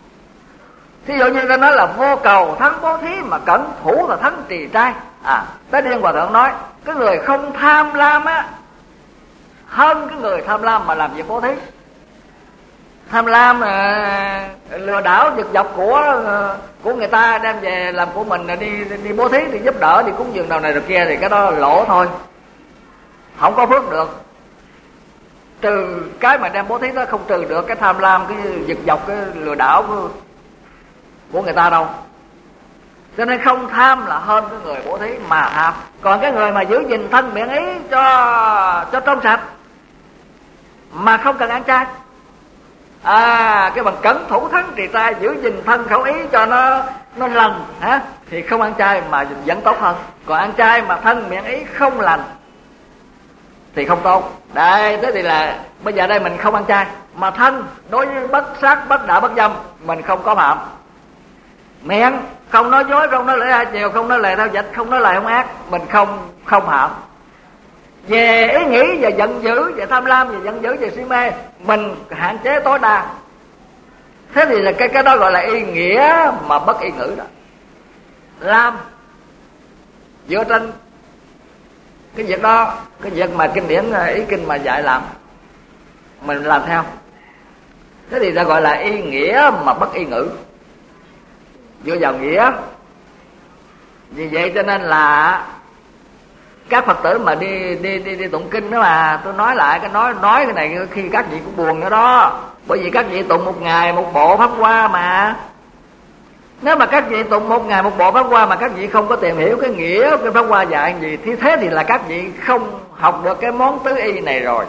Thí dụ như ta nói là vô cầu thắng bố thí, mà cẩn thủ là thắng trì trai. Tới Điên Hòa Thượng nói cái người không tham lam á hơn cái người tham lam mà làm việc bố thí. Tham lam lừa đảo giật dọc của người ta đem về làm của mình, đi bố thí thì giúp đỡ, đi cúng dường đầu này rồi kia, thì cái đó lỗ thôi, không có phước được. Trừ cái mà đem bố thí đó không trừ được cái tham lam, cái giật dọc, cái lừa đảo của người ta đâu. Cho nên không tham là hơn cái người bố thí mà tham. Còn cái người mà giữ gìn thân miệng ý cho trong sạch mà không cần ăn chay, cái bằng cẩn thủ thắng trì trai, giữ gìn thân khẩu ý cho nó lành thì không ăn chay mà vẫn tốt hơn. Còn ăn chay mà thân miệng ý không lành thì không tốt. Đây, thế thì là bây giờ đây mình không ăn chay mà thân đối với bất sát, bất đạo, bất dâm mình không có phạm. Miệng không nói dối, không nói lời hai chiều, không nói lời thao dịch, không nói lời không ác, mình không phạm. Về ý nghĩ, về giận dữ, về tham lam, về giận dữ, về si mê mình hạn chế tối đa. Thế thì là cái đó gọi là y nghĩa mà bất y ngữ đó. Làm dựa trên cái việc đó, cái việc mà kinh điển ý kinh mà dạy làm, mình làm theo. Thế thì ta gọi là y nghĩa mà bất y ngữ, dựa vào nghĩa. Vì vậy cho nên là các Phật tử mà đi tụng kinh đó, mà tôi nói lại cái nói cái này khi các vị cũng buồn nữa đó. Bởi vì các vị tụng một ngày một bộ pháp hoa mà. Nếu mà các vị tụng một ngày một bộ pháp hoa mà các vị không có tìm hiểu cái nghĩa cái pháp hoa dạy gì, thì thế thì là các vị không học được cái món tứ y này rồi.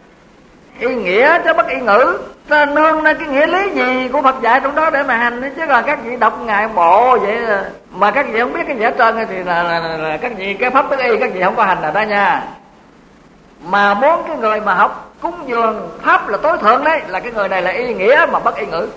Y nghĩa chứ bất y ngữ. Ta nương lên cái nghĩa lý gì của Phật dạy trong đó để mà hành, chứ còn các vị đọc ngài bộ vậy mà các vị không biết cái gì hết trơn thì là các vị cái pháp tứ y các vị không có hành rồi đó nha. Mà muốn cái người mà học cúng dường pháp là tối thượng đấy, là cái người này là y nghĩa mà bất y ngữ.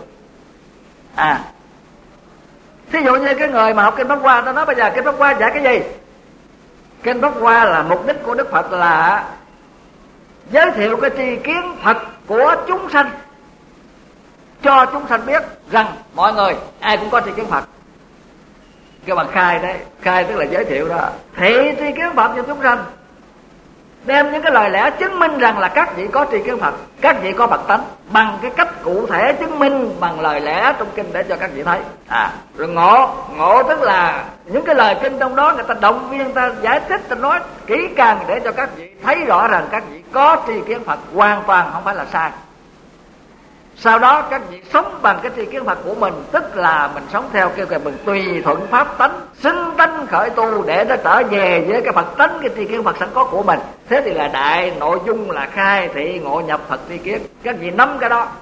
Thí dụ như cái người mà học kinh pháp hoa, ta nói bây giờ kinh pháp hoa dạy cái gì? Kinh pháp hoa là mục đích của Đức Phật là giới thiệu cái tri kiến Phật của chúng sanh, cho chúng sanh biết rằng mọi người ai cũng có tri kiến Phật. Cái bằng khai đấy, khai tức là giới thiệu đó, thị tri kiến Phật cho chúng sanh, đem những cái lời lẽ chứng minh rằng là các vị có tri kiến Phật, các vị có Phật tánh, bằng cái cách cụ thể chứng minh bằng lời lẽ trong kinh để cho các vị thấy. Rồi ngộ tức là những cái lời kinh trong đó người ta động viên, ta giải thích, ta nói kỹ càng để cho các vị thấy rõ rằng các vị có tri kiến Phật, hoàn toàn không phải là sai. Sau đó các vị sống bằng cái tri kiến Phật của mình, tức là mình sống theo kêu mình tùy thuận pháp tánh, xưng tánh khởi tu để nó trở về với cái Phật tánh, cái tri kiến Phật sẵn có của mình. Thế thì là đại nội dung là khai thị ngộ nhập Phật tri kiến. Các vị nắm cái đó,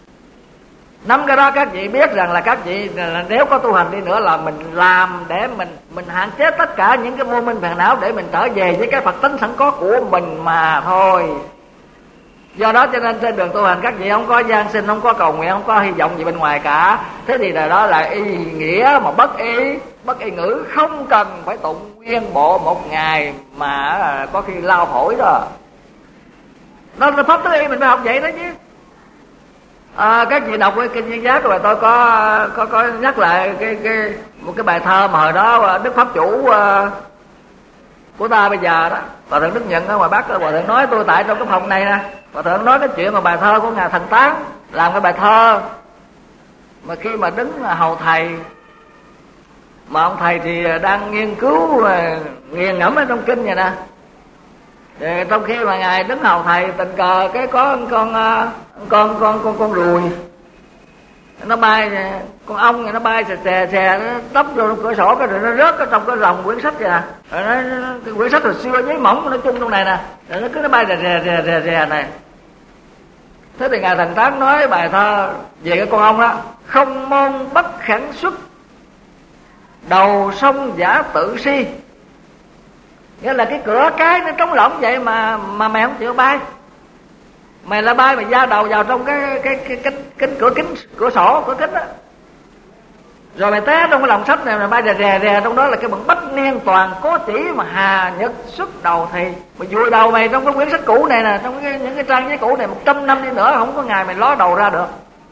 các vị biết rằng là các vị là nếu có tu hành đi nữa là mình làm để mình hạn chế tất cả những cái vô minh phiền não để mình trở về với cái Phật tánh sẵn có của mình mà thôi. Do đó cho nên trên đường tu hành các vị không có gian sinh, không có cầu nguyện, không có hy vọng gì bên ngoài cả. Thế thì là đó là ý nghĩa mà bất y ngữ, không cần phải tụng nguyên bộ một ngày mà có khi lao phổi đó. Đó là pháp tứ y mình phải học vậy đó chứ. Các vị đọc cái kinh Viên Giác rồi tôi có nhắc lại một cái bài thơ mà hồi đó Đức Pháp Chủ của ta bây giờ đó, Hòa Thượng Đức Nhận ở ngoài Bắc, Hòa Thượng nói tôi tại trong cái phòng này nè, Hòa Thượng nói cái chuyện mà bài thơ của ngài Thần Tán, làm cái bài thơ mà khi mà đứng hầu thầy, mà ông thầy thì đang nghiên cứu nghiền ngẫm ở trong kinh vậy nè. Thì trong khi mà ngài đứng hầu thầy, tình cờ cái có con ruồi nó bay, con ong nó bay xè nó tấp vô trong cửa sổ, cái rồi nó rớt ở trong cái rồng quyển sách kìa. Rồi cái quyển sách hồi xưa giấy mỏng nó chung trong này nè, rồi nó cứ nó bay rè này. Thế thì ngài Thần Tán nói bài thơ về cái con ong đó: không môn bất khẳng xuất, đầu sông giả tự si. Nghĩa là cái cửa cái nó trống lỏng vậy mà mày không chịu bay. Mày là bay mày da đầu vào trong cái cửa sổ, cửa kính đó. Rồi mày té trong cái lòng sách này, mày bay rè trong đó là cái bằng bách niên toàn cố chỉ mà hà nhật xuất đầu thì. Mày vùi đầu mày trong cái quyển sách cũ này nè, trong những cái trang giấy cũ này 100 năm đi nữa không có ngày mày ló đầu ra được.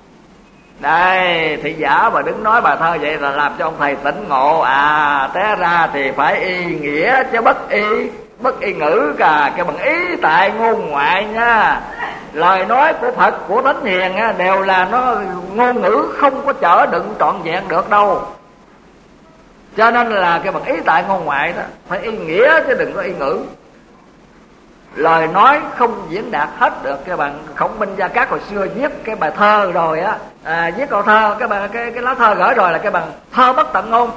Đây, thị giả mà đứng nói bài thơ vậy là làm cho ông thầy tỉnh ngộ. Té ra thì phải y nghĩa chứ bất y ngữ cả, cái bằng ý tại ngôn ngoại nha. Lời nói của Phật, của Thánh Hiền á, đều là nó ngôn ngữ không có chở đựng trọn vẹn được đâu. Cho nên là cái bằng ý tại ngôn ngoại đó, phải y nghĩa chứ đừng có y ngữ. Lời nói không diễn đạt hết được. Cái bạn Khổng Minh Gia Cát hồi xưa viết cái bài thơ rồi á, viết câu thơ, cái lá thơ gửi rồi là cái bằng thơ bất tận ngôn,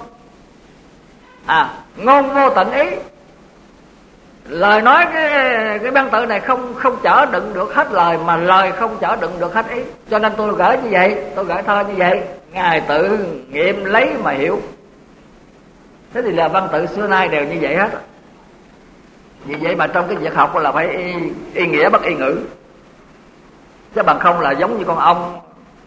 ngôn vô tận ý. Lời nói cái văn tự này không chở đựng được hết lời, mà lời không chở đựng được hết ý. Cho nên tôi gửi như vậy, tôi gửi thơ như vậy, ngài tự nghiệm lấy mà hiểu. Thế thì là văn tự xưa nay đều như vậy hết. Vì vậy mà trong cái việc học là phải y nghĩa bất y ngữ, chứ bằng không là giống như con ong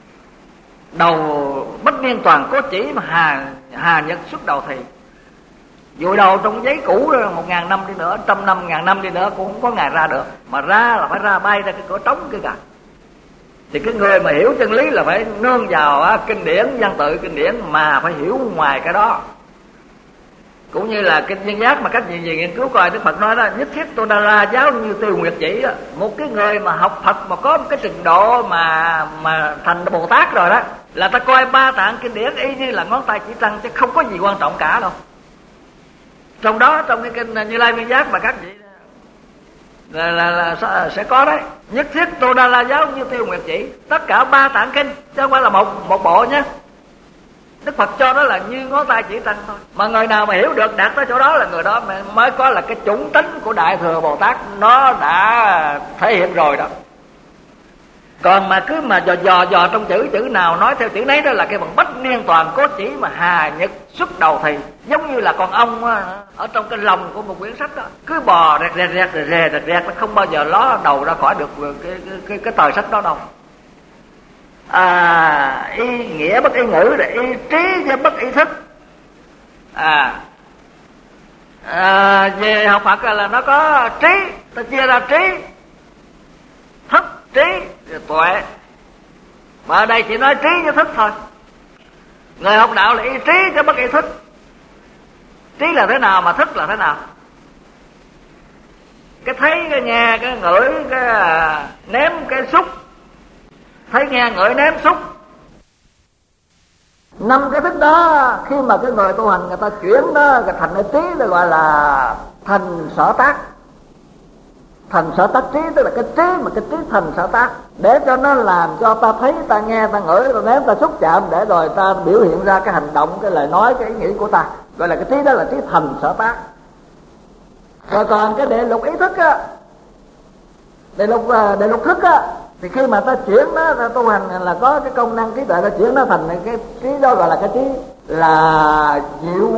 đầu bất niên toàn cố chỉ mà hà nhật xuất đầu thì. Vùi đầu trong giấy cũ 1000 năm đi nữa, 100 năm, 1000 năm đi nữa cũng không có ngày ra được. Mà ra là phải ra bay ra cái cửa trống kia cả. Thì cái người mà hiểu chân lý là phải nương vào kinh điển, văn tự kinh điển mà phải hiểu ngoài cái đó. Cũng như là kinh Viên Giác mà các vị về nghiên cứu coi, Đức Phật nói đó: nhất thiết Tô Đa La giáo như Tiêu Nguyệt chỉ đó. Một cái người mà học Phật mà có một cái trình độ mà thành Bồ Tát rồi đó, là ta coi ba tạng kinh điển y như là ngón tay chỉ trăng, chứ không có gì quan trọng cả đâu. Trong đó, trong cái kinh Như Lai Viên Giác mà các vị là sẽ có đấy: nhất thiết Tô Đa La giáo như Tiêu Nguyệt chỉ. Tất cả ba tạng kinh chứ không phải là một bộ nhé. Đức Phật cho đó là như ngón tay chỉ trăng thôi. Mà người nào mà hiểu được đạt tới chỗ đó là người đó mới có là cái chủng tính của Đại Thừa Bồ Tát, nó đã thể hiện rồi đó. Còn mà cứ mà dò trong chữ nào nói theo chữ nấy đó là cái bằng bách niên toàn cố chỉ mà hà nhật xuất đầu thì. Giống như là con ong ở trong cái lòng của một quyển sách đó, cứ bò rẹt nó không bao giờ ló đầu ra khỏi được cái tờ sách đó đâu. Y nghĩa bất y ngữ là y trí với bất y thức. Về học Phật là nó có trí, ta chia ra trí, thức, trí, tuệ. Mà ở đây chỉ nói trí với thức thôi. Người học đạo là y trí chứ bất y thức. Trí là thế nào mà thức là thế nào? Cái thấy, cái nghe, cái ngửi, cái nếm, cái xúc. Thấy nghe ngửi nếm xúc, 5 cái thức đó khi mà cái người tu hành người ta chuyển đó thành cái trí, nó gọi là thành sở tác. Thành sở tác trí, tức là cái trí mà cái trí thành sở tác, để cho nó làm cho ta thấy, ta nghe, ta ngửi, ta nếm, ta xúc chạm, để rồi ta biểu hiện ra cái hành động, cái lời nói, cái ý nghĩ của ta, gọi là cái trí đó là trí thành sở tác. Rồi còn cái đệ lục ý thức á, đệ lục thức á, thì khi mà ta chuyển nó, ta tu hành là có cái công năng trí tuệ, ta chuyển nó thành cái trí đó gọi là cái trí là diệu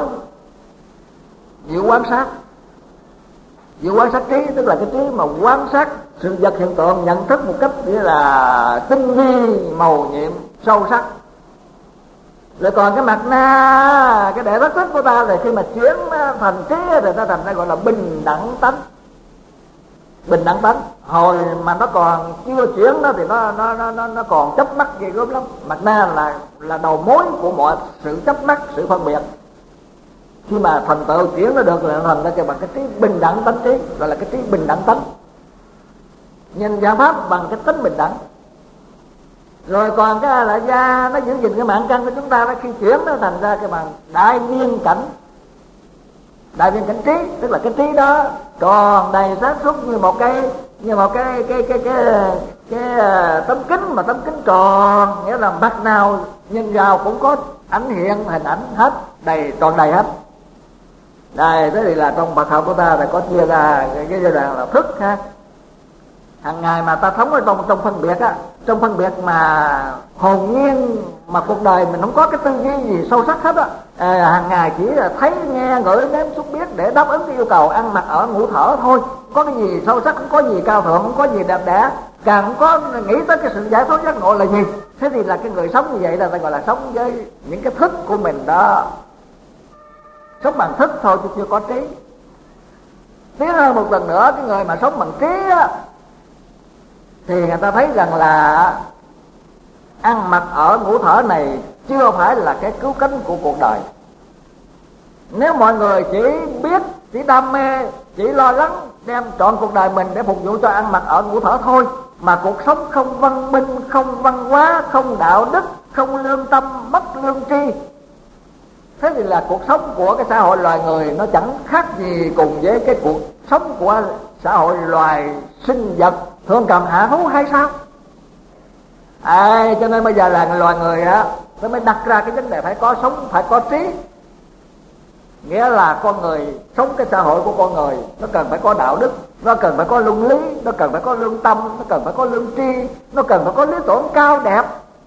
quán sát. Diệu quan sát trí tức là cái trí mà quan sát sự vật hiện tượng, nhận thức một cách nghĩa là tinh vi, màu nhiệm, sâu sắc. Rồi còn cái mặt na, cái đệ rất thức của ta, thì khi mà chuyển thành trí thì ta thành ra gọi là bình đẳng tánh. Bình đẳng tánh. Hồi mà nó còn chưa chuyển đó thì nó còn chấp mắc ghê gớm lắm. Mặt na là đầu mối của mọi sự chấp mắc, sự phân biệt. Khi mà thành tựu chuyển nó được là thành ra cho bằng cái trí bình đẳng tánh trí, gọi là cái trí bình đẳng tánh. Nhìn dạng pháp bằng cái tính bình đẳng. Rồi còn cái là gia nó giữ gìn cái mạng căn của chúng ta đó, khi chuyển nó thành ra cái bằng đại viên cảnh. Đại viên cảnh trí tức là cái trí đó tròn đầy sáng suốt như một cái tấm kính, mà tấm kính tròn, nghĩa là mặt nào nhìn vào cũng có ảnh hiện hình ảnh hết, tròn đầy hết. Đây, thế thì là trong Phật học của ta là có chia ra cái giai đoạn là thức ha. Hàng ngày mà ta sống ở trong phân biệt á, trong phân biệt mà hồn nhiên, mà cuộc đời mình không có cái tư duy gì sâu sắc hết á. Hàng ngày chỉ là thấy, nghe, ngửi, nếm, xúc, biết để đáp ứng cái yêu cầu ăn mặc ở ngủ thở thôi. Không có cái gì sâu sắc, không có gì cao thượng, không có gì đẹp đẽ, càng không có nghĩ tới cái sự giải thoát giác ngộ là gì. Thế thì là cái người sống như vậy là ta gọi là sống với những cái thức của mình đó. Sống bằng thức thôi chứ chưa có trí. Tiến hơn một lần nữa, cái người mà sống bằng trí á, thì người ta thấy rằng là ăn mặc ở ngủ thở này chưa phải là cái cứu cánh của cuộc đời. Nếu mọi người chỉ biết, chỉ đam mê, chỉ lo lắng đem trọn cuộc đời mình để phục vụ cho ăn mặc ở ngủ thở thôi, mà cuộc sống không văn minh, không văn hóa, không đạo đức, không lương tâm, mất lương tri, thế thì là cuộc sống của cái xã hội loài người nó chẳng khác gì cùng với cái cuộc sống của xã hội loài sinh vật thượng cầm hạ thú hay sao? Cho nên bây giờ là loài người á, nó mới đặt ra cái vấn đề phải có sống, phải có trí. Nghĩa là con người sống cái xã hội của con người, nó cần phải có đạo đức, nó cần phải có luân lý, nó cần phải có lương tâm, nó cần phải có lương tri, nó cần phải có lý tưởng cao đẹp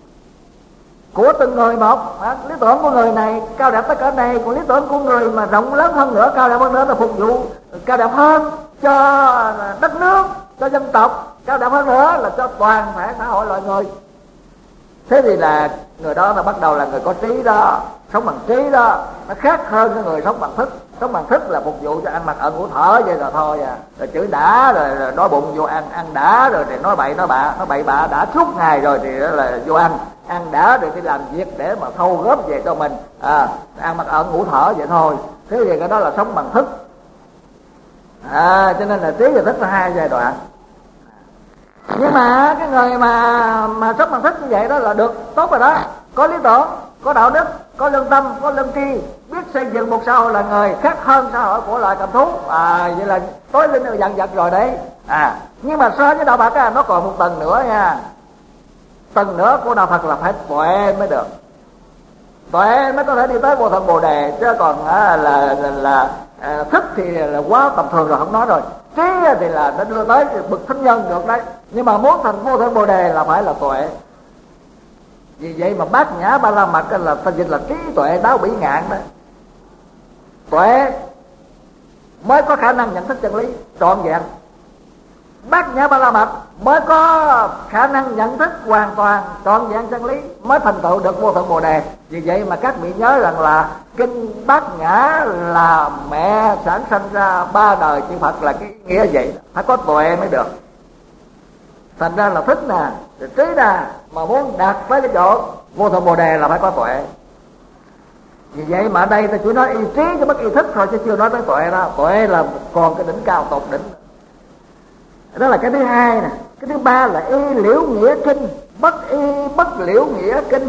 của từng người một. Lý tưởng của người này cao đẹp tới cỡ này, còn lý tưởng của người mà rộng lớn hơn nữa, cao đẹp hơn nữa là phục vụ cao đẹp hơn cho đất nước, cho dân tộc, cao đẹp hơn nữa là cho toàn thể xã hội loài người. Thế thì là người đó là bắt đầu là người có trí đó, sống bằng trí đó. Nó khác hơn cái người sống bằng thức. Sống bằng thức là phục vụ cho ăn mặc ở ngủ thở vậy là thôi à. Rồi chửi đã, rồi đói bụng vô ăn đã, rồi thì nói bậy bạ đã suốt ngày, rồi thì đó là vô ăn đã, rồi thì làm việc để mà thâu góp về cho mình, ăn mặc ở ngủ thở vậy thôi. Thế thì cái đó là sống bằng thức. Cho nên là trí và thức là hai giai đoạn. Nhưng mà cái người mà sống bằng thức như vậy đó là được tốt rồi đó, có lý tưởng, có đạo đức, có lương tâm, có lương tri, biết xây dựng một xã hội là người khác hơn xã hội của loài cầm thú. Vậy là tối linh dần dật rồi đấy. Nhưng mà so với đạo Phật nó còn một tầng nữa nha. Tầng nữa của đạo Phật là phải tuệ mới được. Tuệ mới có thể đi tới vô thượng Bồ Đề, chứ còn là thức thì là quá tầm thường rồi, không nói rồi. Trí thì là đã đưa tới bậc thánh nhân được đấy, nhưng mà muốn thành vô thượng Bồ Đề là phải là tuệ. Vì vậy mà Bát Nhã Ba La Mật là ta dịch là trí tuệ đáo bỉ ngạn đó. Tuệ mới có khả năng nhận thức chân lý trọn vẹn. Bát Nhã Ba La Mật mới có khả năng nhận thức hoàn toàn trọn vẹn chân lý, mới thành tựu được vô thượng Bồ Đề. Vì vậy mà các vị nhớ rằng là kinh Bát Nhã là mẹ sản sinh ra ba đời chư Phật, là cái nghĩa vậy. Phải có tuệ mới được. Thành ra là thức nè, trí nè, mà muốn đạt tới cái chỗ vô thượng Bồ Đề là phải có tuệ. Vì vậy mà ở đây ta chỉ nói y trí cho bất y thức thôi, chứ chưa nói tới tuệ đó. Tuệ là còn cái đỉnh cao tột đỉnh. Đó là cái thứ hai nè. Cái thứ ba là y liễu nghĩa kinh, bất y bất liễu nghĩa kinh.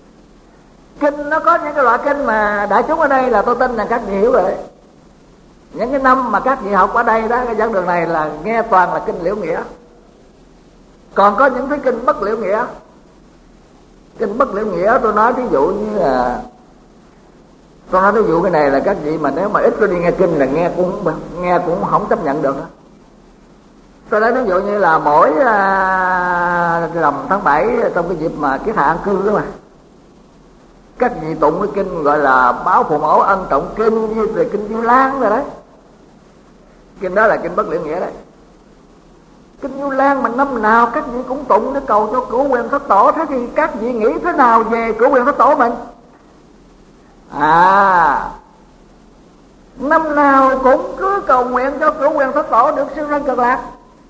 Kinh nó có những cái loại kinh mà đại chúng ở đây là tôi tin là các vị hiểu rồi. Những cái năm mà các vị học ở đây đó, cái giảng đường này là nghe toàn là kinh Liễu Nghĩa. Còn có những cái kinh Bất Liễu Nghĩa. Kinh Bất Liễu Nghĩa tôi nói ví dụ như là, tôi nói ví dụ cái này là các vị mà nếu mà ít có đi nghe kinh là nghe cũng không chấp nhận được đó. Tôi nói ví dụ như là mỗi rằm tháng 7 trong cái dịp mà Kiết Hạ An Cư đó mà, các vị tụng cái kinh gọi là Báo Phù Mẫu Ân Trọng Kinh với về kinh Du Lan rồi đấy. Kinh đó là kinh Bất Liễu Nghĩa đấy. Kinh Du Lan mà năm nào các vị cũng tụng để cầu cho Cửu Quyền Thất Tổ. Thế thì các vị nghĩ thế nào về Cửu Quyền Thất Tổ mình? Năm nào cũng cứ cầu nguyện cho Cửu Quyền Thất Tổ được siêu sanh Cực Lạc.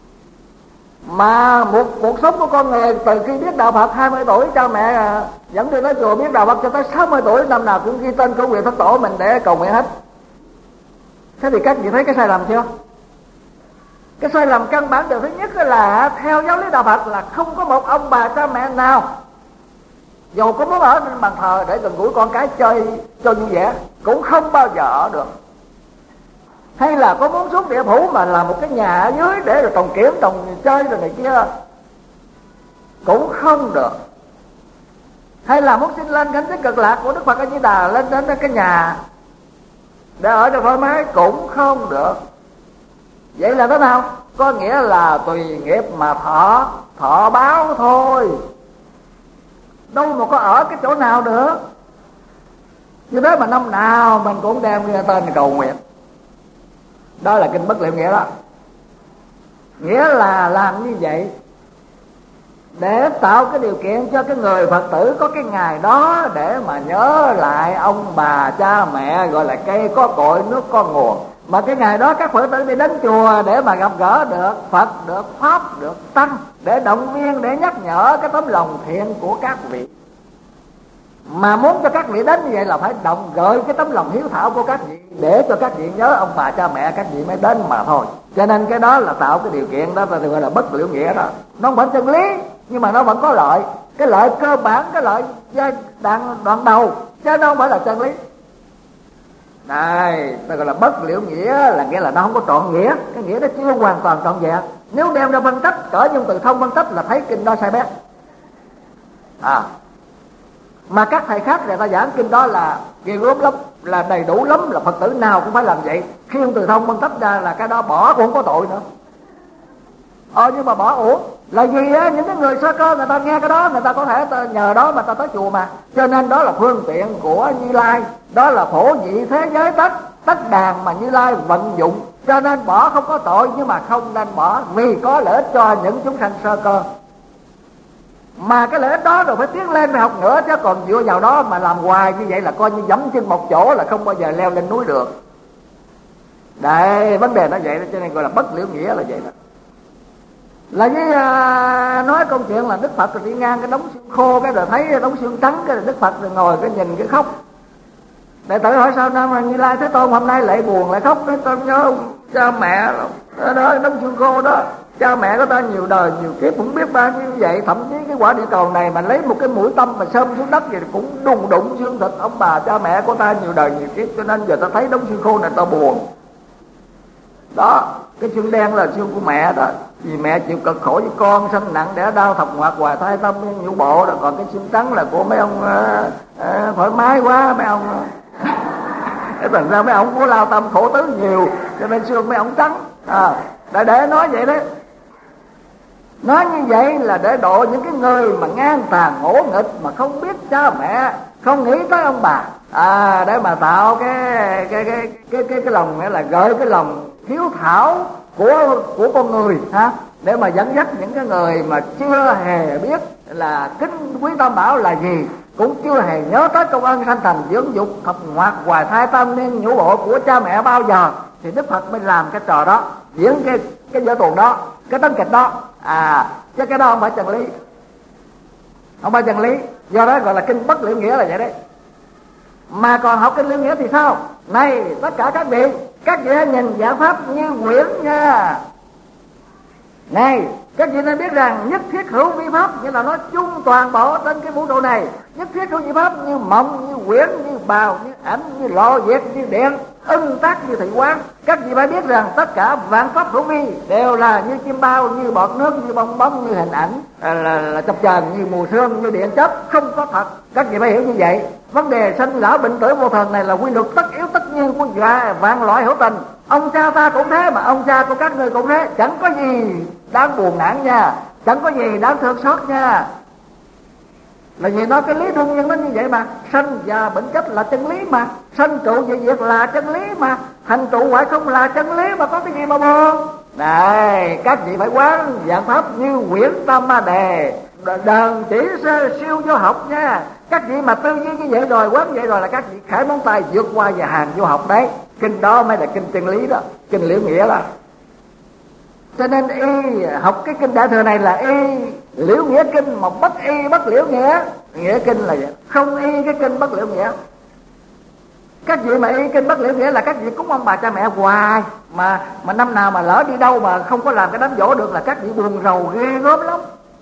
Mà một cuộc sống của con người từ khi biết đạo Phật 20 tuổi, cha mẹ dẫn đi nói chùa biết đạo Phật cho tới 60 tuổi, năm nào cũng ghi tên Cửu Quyền Thất Tổ mình để cầu nguyện hết. Thế thì các vị thấy cái sai lầm chưa? Cái sai lầm căn bản điều thứ nhất là theo giáo lý đạo Phật là không có một ông bà cha mẹ nào dù có muốn ở trên bàn thờ để gần gũi con cái chơi cho vui vẻ cũng không bao giờ ở được. Hay là có muốn xuống địa phủ mà làm một cái nhà ở dưới để rồi trồng kiếm trồng chơi rồi này kia cũng không được. Hay là muốn xin lên cảnh giới Cực Lạc của Đức Phật A Di Đà lên đến cái nhà để ở cho thoải mái cũng không được. Vậy là thế nào? Có nghĩa là tùy nghiệp mà thọ báo thôi, đâu mà có ở cái chỗ nào nữa. Như thế mà năm nào mình cũng đem ra tên cầu nguyện. Đó là kinh Bất Liễu Nghĩa đó. Nghĩa là làm như vậy để tạo cái điều kiện cho cái người Phật tử có cái ngày đó để mà nhớ lại ông bà cha mẹ, gọi là cây có cội nước có nguồn. Mà cái ngày đó các Phật tử đi đến chùa để mà gặp gỡ được Phật, được Pháp, được Tăng, để động viên, để nhắc nhở cái tấm lòng thiện của các vị. Mà muốn cho các vị đến như vậy là phải gợi cái tấm lòng hiếu thảo của các vị, để cho các vị nhớ ông bà cha mẹ các vị mới đến mà thôi. Cho nên cái đó là tạo cái điều kiện đó, thì gọi là Bất Liễu Nghĩa đó. Nó không phải chân lý, nhưng mà nó vẫn có lợi. Cái lợi cơ bản, cái lợi giai đoạn đầu, chứ nó không phải là chân lý. Đây, ta gọi là Bất Liễu Nghĩa, là nghĩa là nó không có trọn nghĩa. Cái nghĩa đó chưa hoàn toàn trọn vẹn. Nếu đem ra phân tích, cỡ dung từ thông phân tích là thấy kinh đó sai bét. Mà các thầy khác người ta giảng kinh đó là ghê gớm lắm, là đầy đủ lắm, là Phật tử nào cũng phải làm vậy. Khi ông từ thông phân tích ra là cái đó bỏ cũng không có tội nữa. Nhưng mà bỏ uổng là gì á? Những cái người sơ cơ người ta nghe cái đó, người ta có thể nhờ đó mà ta tới chùa mà. Cho nên đó là phương tiện của Như Lai, đó là phổ dị thế giới tất đàn mà Như Lai vận dụng. Cho nên bỏ không có tội, nhưng mà không nên bỏ vì có lợi ích cho những chúng sanh sơ cơ. Mà cái lợi ích đó rồi phải tiến lên phải học nữa, chứ còn dựa vào đó mà làm hoài như vậy là coi như dẫm chân một chỗ, là không bao giờ leo lên núi được. Đây, vấn đề nó vậy đó, cho nên gọi là Bất Liễu Nghĩa là vậy đó. Là với nói câu chuyện là Đức Phật rồi đi ngang cái đống xương khô, cái rồi thấy đống xương trắng, cái rồi Đức Phật rồi ngồi cái nhìn cái khóc. Đệ tử hỏi sao Nam Như Lai Thế Tôn hôm nay lại buồn lại khóc? Thế con nhớ cha mẹ đó, đống xương khô đó, cha mẹ của ta nhiều đời nhiều kiếp cũng biết bao nhiêu vậy. Thậm chí cái quả địa cầu này mà lấy một cái mũi tâm mà xâm xuống đất vậy cũng đụng xương thịt ông bà cha mẹ của ta nhiều đời nhiều kiếp. Cho nên giờ ta thấy đống xương khô này ta buồn. Đó, cái xương đen là xương của mẹ đó, vì mẹ chịu cực khổ với con, sanh nặng đẻ đau thập ngoạc hoài thai tâm nhũ bộ. Rồi còn cái xương trắng là của mấy ông thoải mái quá, mấy ông thành ra mấy ông có lao tâm khổ tứ nhiều, cho nên xương mấy ông trắng. Để nói vậy đó. Nói như vậy là để độ những cái người mà ngang tàn ngỗ nghịch, mà không biết cha mẹ, không nghĩ tới ông bà, để mà tạo cái lòng, nghĩa là gợi cái lòng hiếu thảo của con người ha, để mà dẫn dắt những cái người mà chưa hề biết là kính quý Tam Bảo là gì, cũng chưa hề nhớ tới công ơn sanh thành dưỡng dục thập ngoạc hoài thai tam niên nhũ bộ của cha mẹ bao giờ, thì Đức Phật mới làm cái trò đó, diễn cái vở tuồng đó, cái tấn kịch đó. Chứ cái đó không phải chân lý, không phải chân lý. Do đó gọi là kinh Bất Liễu Nghĩa là vậy đấy. Mà còn học kinh Liễu Nghĩa thì sao? Này tất cả các vị hãy nhìn giảng pháp như quyển nha. Này Các vị nên biết rằng nhất thiết hữu vi pháp, nghĩa là nó chung toàn bộ trên cái vũ trụ này. Nhất thiết hữu vi pháp như mộng, như quyển, như bào, như ảnh, như lộ diệt, như điện, ưng tác, như thị quán. Các vị phải biết rằng tất cả vạn pháp hữu vi đều là như chim bao, như bọt nước, như bong bóng, như hình ảnh, là chập chờn, như mù sương, như điện chớp, không có thật. Các vị phải hiểu như vậy. Vấn đề sanh lão bệnh tử vô thường này là quy luật tất yếu tất nhiên của vạn loại hữu tình. Ông cha ta cũng thế, mà ông cha của các ngươi cũng thế. Chẳng có gì đáng buồn nản nha, chẳng có gì đáng thương xót nha. Là vì nó cái lý đương nhiên nó như vậy mà. Sanh và bệnh chết là chân lý mà. Sanh trụ về việc là chân lý mà. Hành trụ hoại không là chân lý mà, có cái gì mà buồn. Này, các vị phải quán vạn pháp như quyển tam ma đề, đờn chỉ siêu vô học nha. Các vị mà tư duy như vậy rồi, quán vậy rồi là các vị khải móng tay vượt qua và hàng vô học đấy. Kinh đó mới là kinh chân lý đó, kinh liễu nghĩa đó. Cho nên y học cái kinh Đại Thừa này là y liễu nghĩa kinh, mà bất y bất liễu nghĩa. Nghĩa kinh là vậy, không y cái kinh bất liễu nghĩa. Các vị mà y kinh bất liễu nghĩa là các vị cúng ông bà cha mẹ hoài, mà năm nào mà lỡ đi đâu mà không có làm cái đám dỗ được là các vị buồn rầu ghê gớm lắm.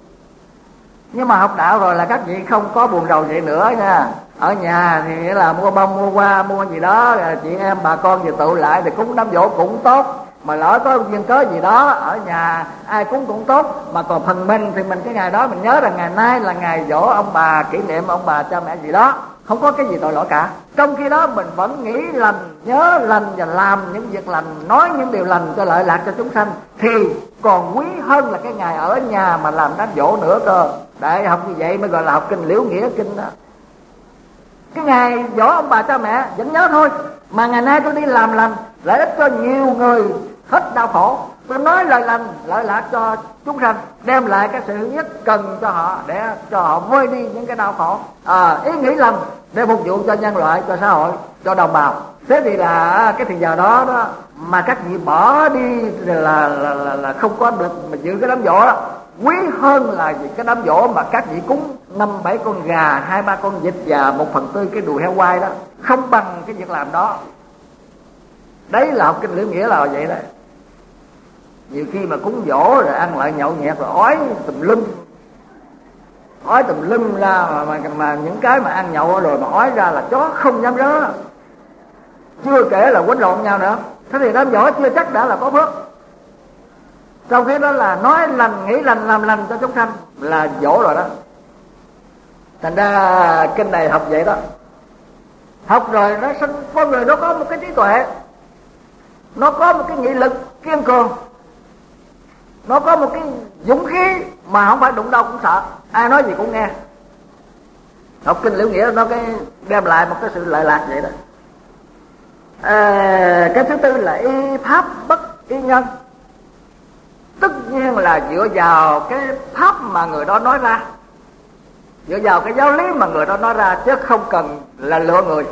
Nhưng mà học đạo rồi là các vị không có buồn rầu vậy nữa nha. Ở nhà thì là mua bông, mua hoa, mua gì đó, chị em bà con về tụ lại thì cúng đám dỗ cũng tốt. Mà lỡ có duyên cớ gì đó ở nhà ai cúng cũng tốt. Mà còn phần mình thì mình cái ngày đó mình nhớ rằng ngày nay là ngày dỗ ông bà, kỷ niệm ông bà cha mẹ gì đó, không có cái gì tội lỗi cả. Trong khi đó mình vẫn nghĩ lành, nhớ lành và làm những việc lành, nói những điều lành cho lợi lạc cho chúng sanh, thì còn quý hơn là cái ngày ở nhà mà làm đám dỗ nữa cơ. Đại học như vậy mới gọi là học kinh liễu nghĩa kinh đó. Cái ngày dỗ ông bà cha mẹ vẫn nhớ thôi, mà ngày nay tôi đi làm lành lợi ích cho nhiều người hết đau khổ. Tôi nói lời lành lợi lạc cho chúng sanh, đem lại cái sự nhất cần cho họ, để cho họ vơi đi những cái đau khổ. Ý nghĩ lành để phục vụ cho nhân loại, cho xã hội, cho đồng bào. Thế thì là cái thì giờ đó mà các vị bỏ đi là không có được mà giữ cái đám dỗ đó. Quý hơn là cái đám dỗ mà các vị cúng 5-7 con gà, 2-3 con vịt và 1/4 cái đùi heo quay đó, không bằng cái việc làm đó. Đấy là học kinh liễu nghĩa là vậy đấy. Nhiều khi mà cúng dỗ rồi ăn lại nhậu nhẹt rồi ói tùm lum ra, mà những cái mà ăn nhậu rồi mà ói ra là chó không dám rớ. Chưa kể là quýnh lộn nhau nữa. Thế thì đám dỗ chưa chắc đã là có phước. Trong khi đó là nói lành, nghĩ lành, làm lành cho chúng sanh là dỗ rồi đó. Thành ra kinh này học vậy đó. Học rồi nó sinh con người, nó có một cái trí tuệ, nó có một cái nghị lực kiên cường, nó có một cái dũng khí mà không phải đụng đâu cũng sợ, ai nói gì cũng nghe. Học kinh liễu nghĩa nó cái đem lại một cái sự lợi lạc vậy đó. Cái thứ tư là y pháp bất y nhân. Tất nhiên là dựa vào cái pháp mà người đó nói ra, dựa vào cái giáo lý mà người đó nói ra, chứ không cần là lựa người.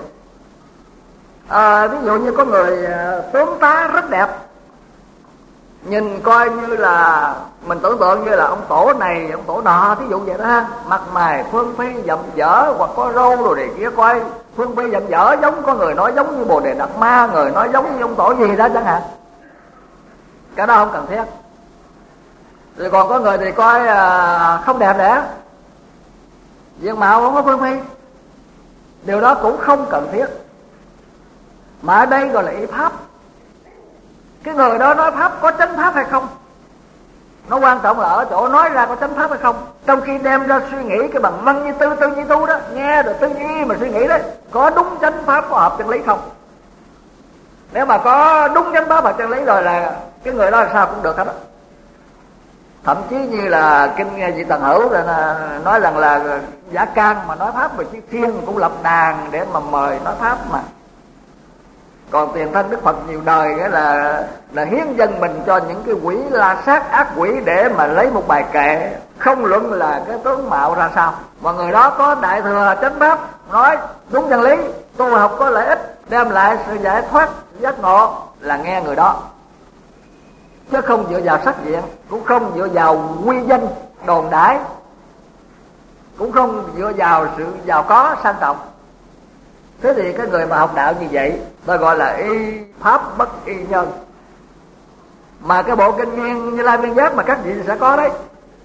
Ví dụ như có người tướng tá rất đẹp, nhìn coi như là mình tưởng tượng như là ông tổ này, ông tổ nọ, thí dụ vậy đó, mặt mày phương phi dậm dở, hoặc có râu rồi này kia, coi phương phi dậm dở, giống có người nói giống như Bồ Đề Đạt Ma, người nói giống như ông tổ gì đó chẳng hạn. Cái đó không cần thiết. Rồi còn có người thì coi không đẹp đẽ, diện mạo không có phương phi, điều đó cũng không cần thiết. Mà ở đây gọi là y pháp. Cái người đó nói pháp có chánh pháp hay không, nó quan trọng là ở chỗ nói ra có chánh pháp hay không. Trong khi đem ra suy nghĩ cái bằng văn như tư như tu đó, nghe rồi tư duy mà suy nghĩ đấy, có đúng chánh pháp, có hợp chân lý không. Nếu mà có đúng chánh pháp và chân lý rồi là cái người đó là sao cũng được hết đó. Thậm chí như là kinh vị Tần Hữu nói rằng là Giả Can mà nói pháp về chư thiên cũng lập đàn để mà mời nói pháp mà. Còn Tiền Thân Đức Phật nhiều đời cái là hiến dân mình cho những cái quỷ la sát ác quỷ để mà lấy một bài kệ, không luận là cái tướng mạo ra sao. Mà người đó có đại thừa chánh pháp, nói đúng chân lý, tu học có lợi ích, đem lại sự giải thoát giác ngộ, là nghe người đó. Chứ không dựa vào sắc diện, cũng không dựa vào quy danh đồn đãi, cũng không dựa vào sự giàu có sang trọng. Thế thì cái người mà học đạo như vậy ta gọi là y pháp bất y nhân. mà cái bộ kinh Nguyên Như Lai Viên Giác mà các vị sẽ có đấy.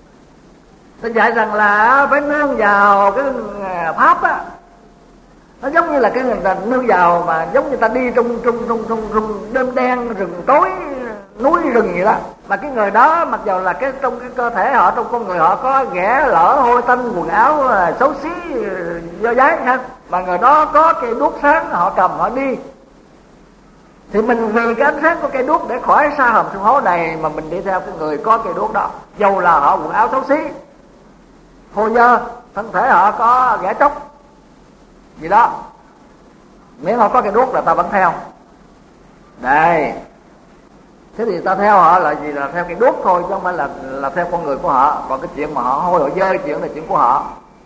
Tôi dạy rằng là phải nương vào cái pháp á, nó giống như là cái người ta nương vào mà giống như ta đi trong đêm đen rừng tối núi rừng vậy đó, mà cái người đó mặc dù là cái trong cái cơ thể họ, trong con người họ có ghẻ lỡ hôi tanh, quần áo xấu xí do dái ha, mà người đó có cây đuốc sáng họ cầm họ đi, thì mình vì cái ánh sáng của cây đuốc để khỏi sa hầm sương hố này mà mình đi theo cái người có cây đuốc đó, dầu là họ quần áo xấu xí hôi dơ, thân thể họ có ghẻ tróc gì đó, miễn họ có cây đuốc là ta vẫn theo. Đây, thế thì ta theo họ là gì? Là theo cái đuốc thôi, chứ không phải là theo con người của họ. Còn cái chuyện mà họ hôi họ dơ, chuyện là chuyện của họ.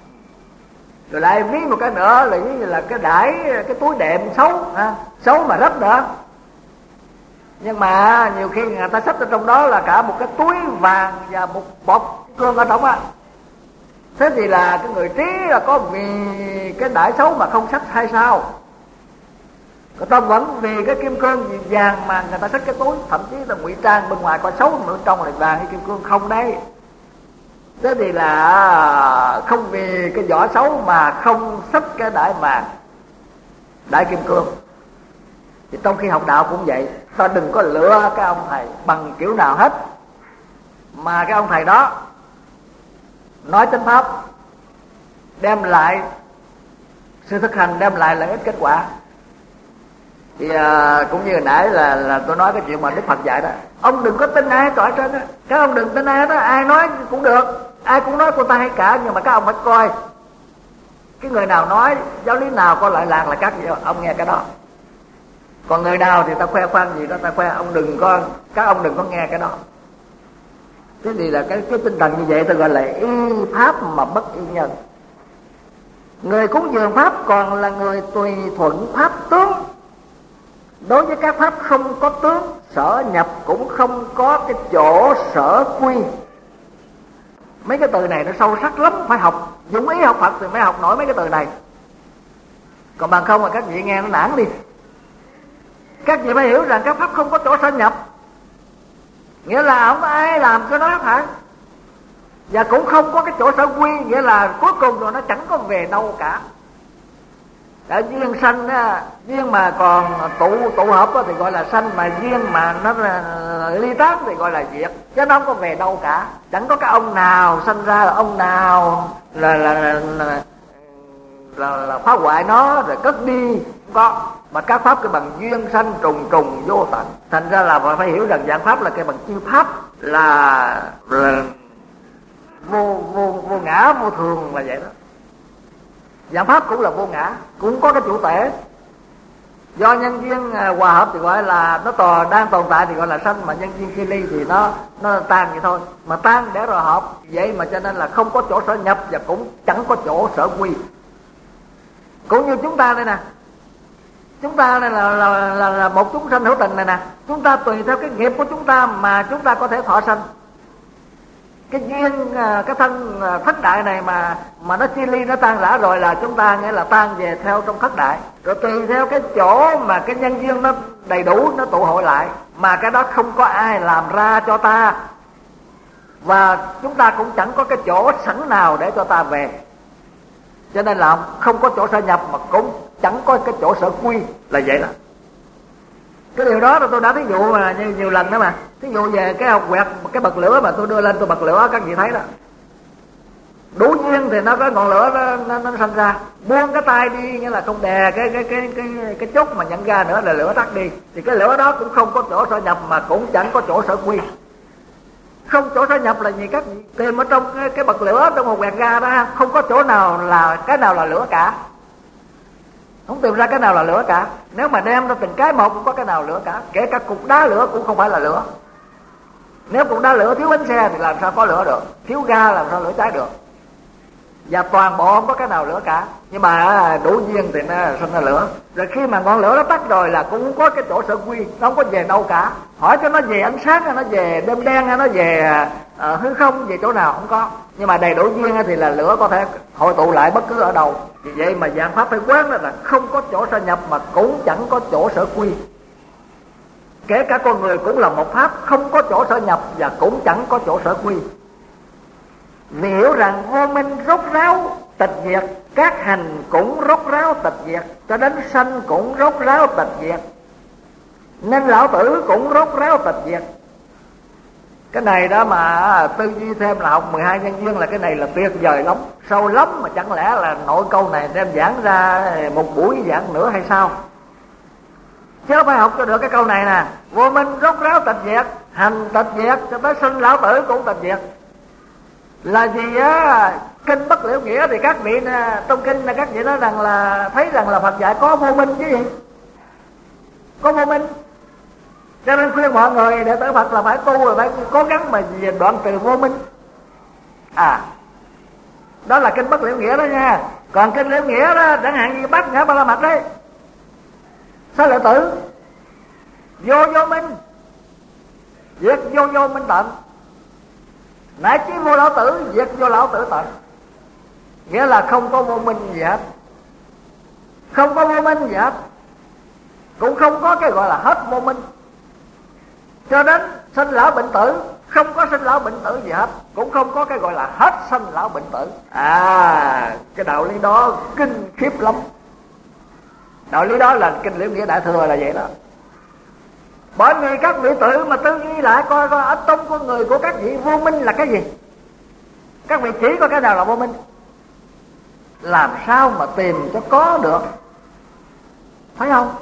Rồi lại ví một cái nữa là như là cái đãi, cái túi đệm xấu ha, xấu mà rất nữa, nhưng mà nhiều khi người ta xách ở trong đó là cả một cái túi vàng và một bọc cương ở trong á. Thế thì là cái người trí là có vì cái đãi xấu mà không xách hay sao? Người ta vẫn vì cái kim cương gì vàng mà người ta xách cái túi, thậm chí là ngụy trang bên ngoài coi xấu mà bên trong là vàng hay kim cương không đấy. Thế thì là không vì cái vỏ xấu mà không xách cái đãi vàng, đãi kim cương. Thì trong khi học đạo cũng vậy, ta đừng có lựa cái ông thầy bằng kiểu nào hết, mà cái ông thầy đó nói chánh pháp, đem lại sự thực hành, đem lại lợi ích kết quả. Thì cũng như hồi nãy là tôi nói cái chuyện mà Đức Phật dạy đó, ông đừng có tin ai tỏi trên đó, các ông đừng tin ai đó, ai nói cũng được, ai cũng nói cô ta hay cả, nhưng mà các ông phải coi cái người nào nói giáo lý nào có lợi lạc là các ông nghe cái đó. Còn người nào thì ta khoe khoang gì đó ta khoe, các ông đừng có nghe cái đó. Thế thì là cái tinh thần như vậy ta gọi là y pháp mà bất y nhân. Người cúng dường pháp còn là người tùy thuận pháp tướng. Đối với các pháp không có tướng, sở nhập cũng không có cái chỗ sở quy. Mấy cái từ này nó sâu sắc lắm, phải học dụng ý học Phật thì mới học nổi mấy cái từ này. Còn bằng không mà các vị nghe nó nản đi. Các vị phải hiểu rằng các pháp không có chỗ sở nhập, nghĩa là không ai làm cái đó hả, và cũng không có cái chỗ sở quy, nghĩa là cuối cùng rồi nó chẳng có về đâu cả. Ở duyên sanh á, duyên mà còn tụ hợp á thì gọi là sanh, mà duyên mà nó ly tán thì gọi là diệt, chứ nó không có về đâu cả. Chẳng có cái ông nào sanh ra là ông nào là phá hoại nó rồi cất đi, không có. Mà các pháp cái bằng duyên sanh trùng trùng vô tận. Thành ra là phải hiểu rằng dạng pháp là cái bằng chư pháp là vô ngã vô thường là vậy đó. Dạng pháp cũng là vô ngã, cũng có cái chủ thể. Do nhân duyên hòa hợp thì gọi là nó đang tồn tại thì gọi là sanh, mà nhân duyên khi ly thì nó tan vậy thôi. Mà tan để rồi hợp, vậy mà cho nên là không có chỗ sở nhập và cũng chẳng có chỗ sở quy. Cũng như chúng ta đây nè, chúng ta đây là một chúng sanh hữu tình này nè, chúng ta tùy theo cái nghiệp của chúng ta mà chúng ta có thể thọ sanh. Cái duyên cái thân thất đại này mà nó chia ly, nó tan rã rồi là chúng ta nghĩa là tan về theo trong thất đại. Rồi tùy theo cái chỗ mà cái nhân duyên nó đầy đủ, nó tụ hội lại, mà cái đó không có ai làm ra cho ta, và chúng ta cũng chẳng có cái chỗ sẵn nào để cho ta về. Cho nên là không có chỗ sở nhập mà cũng chẳng có cái chỗ sở quy, là vậy đó. Cái điều đó là tôi đã thí dụ mà nhiều lần đó mà. Thí dụ về cái học quẹt, cái bật lửa mà tôi đưa lên tôi bật lửa, các vị thấy đó. Đủ duyên thì nó có ngọn lửa nó sanh ra. Buông cái tay đi nghĩa là không đè cái chốt mà nhận ra nữa là lửa tắt đi. Thì cái lửa đó cũng không có chỗ sở nhập mà cũng chẳng có chỗ sở quy. Không chỗ sở nhập là gì? Các vị tìm ở trong cái bật lửa trong một quẹt ga đó, không có chỗ nào là cái nào là lửa cả. Không tìm ra cái nào là lửa cả. Nếu mà đem ra từng cái một cũng có cái nào lửa cả. Kể cả cục đá lửa cũng không phải là lửa. Nếu cục đá lửa thiếu bánh xe thì làm sao có lửa được, thiếu ga làm sao lửa cháy được. Và toàn bộ không có cái nào lửa cả. Nhưng mà đủ duyên thì nó sinh ra lửa. Rồi khi mà ngọn lửa nó tắt rồi là cũng không có cái chỗ sở quy, nó không có về đâu cả. Hỏi cho nó về ánh sáng hay nó về đêm đen hay nó về hư không, về chỗ nào không có. Nhưng mà đầy đủ duyên thì là lửa có thể hội tụ lại bất cứ ở đâu. Vì vậy mà dạng pháp phải quán là không có chỗ sở nhập mà cũng chẳng có chỗ sở quy. Kể cả con người cũng là một pháp, không có chỗ sở nhập và cũng chẳng có chỗ sở quy. Vì hiểu rằng vô minh rốt ráo tịch diệt, các hành cũng rốt ráo tịch diệt, cho đến sanh cũng rốt ráo tịch diệt, nên lão tử cũng rốt ráo tịch diệt. Cái này đó mà tư duy thêm là học 12 nhân duyên là cái này là tuyệt vời lắm, sâu lắm, mà chẳng lẽ là nội câu này đem giảng ra một buổi giảng nữa hay sao? Chứ phải học cho được cái câu này nè. Vô minh rốt ráo tịch diệt, hành tịch diệt, cho tới sinh lão tử cũng tịch diệt. Là gì á? Kinh Bất Liễu Nghĩa thì các vị trong kinh là các vị nói rằng là thấy rằng là Phật dạy có vô minh chứ gì? Có vô minh. Cho nên khuyên mọi người đệ tử Phật là phải tu, rồi phải cố gắng mà về đoạn trừ vô minh. Đó là kinh Bất Liễu Nghĩa đó nha. Còn kinh Liễu Nghĩa đó, chẳng hạn như Bát Nhã Ba La Mật đấy, Xá Lợi Tử, vô minh, diệt vô minh tận, nãy chí vô lão tử, diệt vô lão tử tận. Nghĩa là không có vô minh gì hết, không có vô minh gì hết, cũng không có cái gọi là hết vô minh. Cho đến sinh lão bệnh tử, không có sinh lão bệnh tử gì hết, cũng không có cái gọi là hết sinh lão bệnh tử. Cái đạo lý đó kinh khiếp lắm. Đạo lý đó là kinh Liễu Nghĩa Đại Thừa là vậy đó. Bởi vì các vị tử mà tư duy lại coi ở trong con người của các vị vô minh là cái gì. Các vị chỉ có cái nào là vô minh, làm sao mà tìm cho có được, phải không?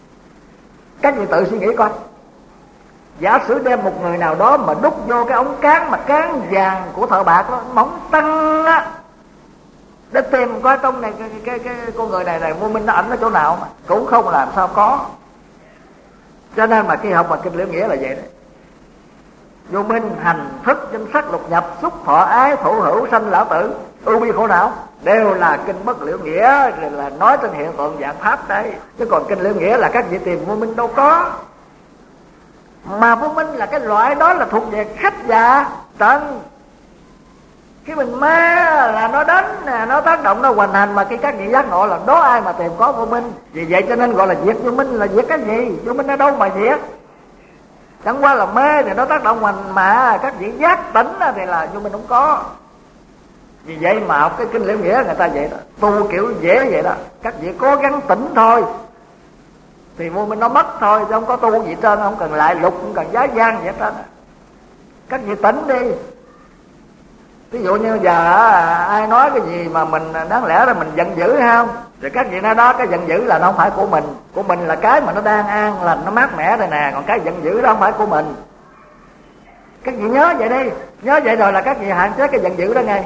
Các vị tự suy nghĩ coi. Giả sử đem một người nào đó mà đút vô cái ống cán mà cán vàng của thợ bạc đó, mỏng tăng á, để tìm coi trong này cái con người này vô minh nó ẩn ở chỗ nào, mà cũng không làm sao có. Cho nên mà khi học mà kinh Liễu Nghĩa là vậy đấy. Vô minh, hành, thức, danh sắc, lục nhập, xúc, thọ, ái, thụ, hữu, sanh, lão tử, ưu bi, khổ não, đều là kinh Bất Liễu Nghĩa, rồi là nói trên hiện tượng dạng pháp đấy. Chứ còn kinh Liễu Nghĩa là các vị tìm vô minh đâu có. Mà vô minh là cái loại đó là thuộc về khách dạ trần. Khi mình mê là nó đến, nó tác động, nó hoành hành. Mà khi các vị giác ngộ là đố ai mà tìm có vô minh. Vì vậy cho nên gọi là diệt vô minh. Là diệt cái gì? Vô minh ở đâu mà diệt? Chẳng qua là mê thì nó tác động hoành, mà các vị giác tỉnh thì là vô minh không có. Vì vậy mà học cái kinh Liễu Nghĩa người ta vậy đó, tu kiểu dễ vậy đó. Các vị cố gắng tỉnh thôi thì vô minh nó mất thôi, chứ không có tu gì trơn, không cần lại lục, không cần giá gian gì hết trơn. Các vị tỉnh đi. Ví dụ như giờ ai nói cái gì mà mình đáng lẽ là mình giận dữ hay không, rồi các vị nói đó, cái giận dữ là nó không phải của mình là cái mà nó đang an lành, nó mát mẻ đây nè, còn cái giận dữ đó không phải của mình. Các vị nhớ vậy đi, nhớ vậy rồi là các vị hạn chế cái giận dữ đó ngay.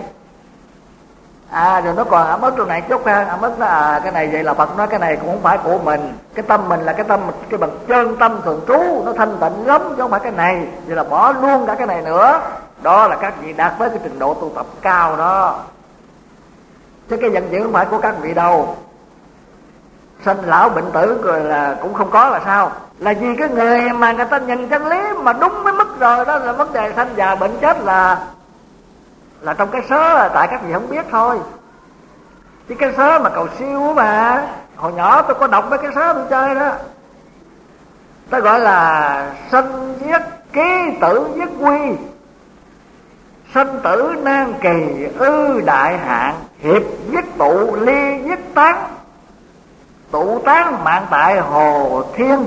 Rồi nó còn ẩm ức chỗ này chút ha, ẩm ức nó cái này vậy là Phật nói cái này cũng không phải của mình, cái tâm mình là cái tâm, cái bằng chân tâm thường trú, nó thanh tịnh lắm chứ không phải cái này, vậy là bỏ luôn cả cái này nữa. Đó là các vị đạt với cái trình độ tu tập cao đó. Chứ cái giận dữ không phải của các vị đâu. Sanh lão bệnh tử rồi là cũng không có là sao? Là vì cái người mà người ta nhìn chân lý mà đúng với mức rồi, đó là vấn đề sanh già bệnh chết là trong cái sớ, tại các vị không biết thôi. Chứ cái sớ mà cầu siêu mà hồi nhỏ tôi có đọc mấy cái sớ tôi chơi đó, tôi gọi là sanh giết ký tử giết quy, sanh tử nan kỳ ư đại hạn, hiệp giết tụ ly giết tán, tụ tán mạng tại hồ thiên.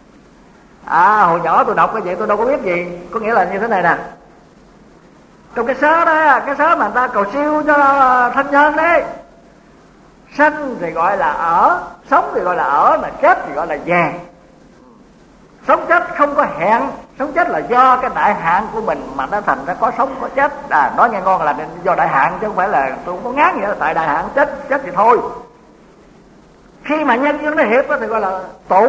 Hồi nhỏ tôi đọc cái vậy tôi đâu có biết gì. Có nghĩa là như thế này nè, trong cái sớ đó, cái sớ mà người ta cầu siêu cho thân nhân đấy, sanh thì gọi là ở, sống thì gọi là ở, mà chết thì gọi là về. Sống chết không có hẹn, sống chết là do cái đại hạn của mình mà nó thành ra có sống có chết. Nói nghe ngon là do đại hạn chứ không phải là tôi không có ngán nghĩa là tại đại hạn chết thì thôi. Khi mà nhân duyên nó hiệp thì gọi là tụ,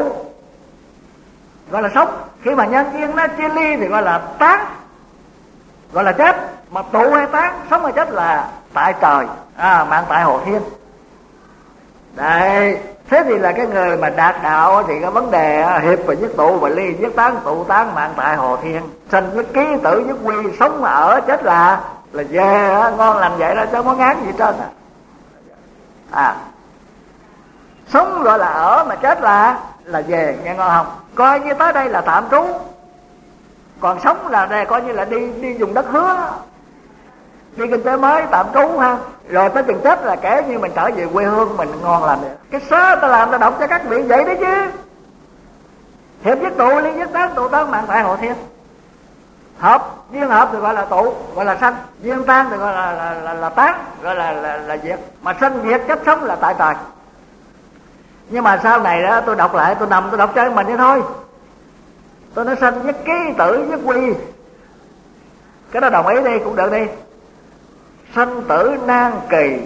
gọi là sống. Khi mà nhân duyên nó chia ly thì gọi là tán, gọi là chết. Mà tụ hay tán, sống hay chết là tại trời, mạng tại hồ thiên. Đấy, thế thì là cái người mà đạt đạo thì cái vấn đề hiệp và giết tụ và ly giết tán, tụ tán mạng tại hồ thiên, sanh với ký tử với quy, sống mà ở, chết là về, ngon lành vậy đó chứ không có ngán gì trên sống gọi là ở mà chết là là về, nghe ngon không? Coi như tới đây là tạm trú, còn sống là đây coi như là đi dùng đất hứa, đi kinh tế mới tạm trú ha. Rồi tới chừng Tết là kể như mình trở về quê hương mình, ngon làm được. Cái sớ ta làm ta đọc cho các vị vậy đấy chứ. Hiệp nhất tụ, ly nhất tán, tụ tán mạng tại hộ thiên. Hợp, duyên hợp thì gọi là tụ, gọi là sanh. Duyên tan thì gọi là tán, gọi là diệt. Mà sanh diệt chấp sống là tại trời. Nhưng mà sau này đó tôi đọc lại, tôi nằm tôi đọc cho mình vậy thôi. Tôi nói sanh nhất ký tử nhất quy, cái đó đồng ý đi cũng được đi. Sanh tử nan kỳ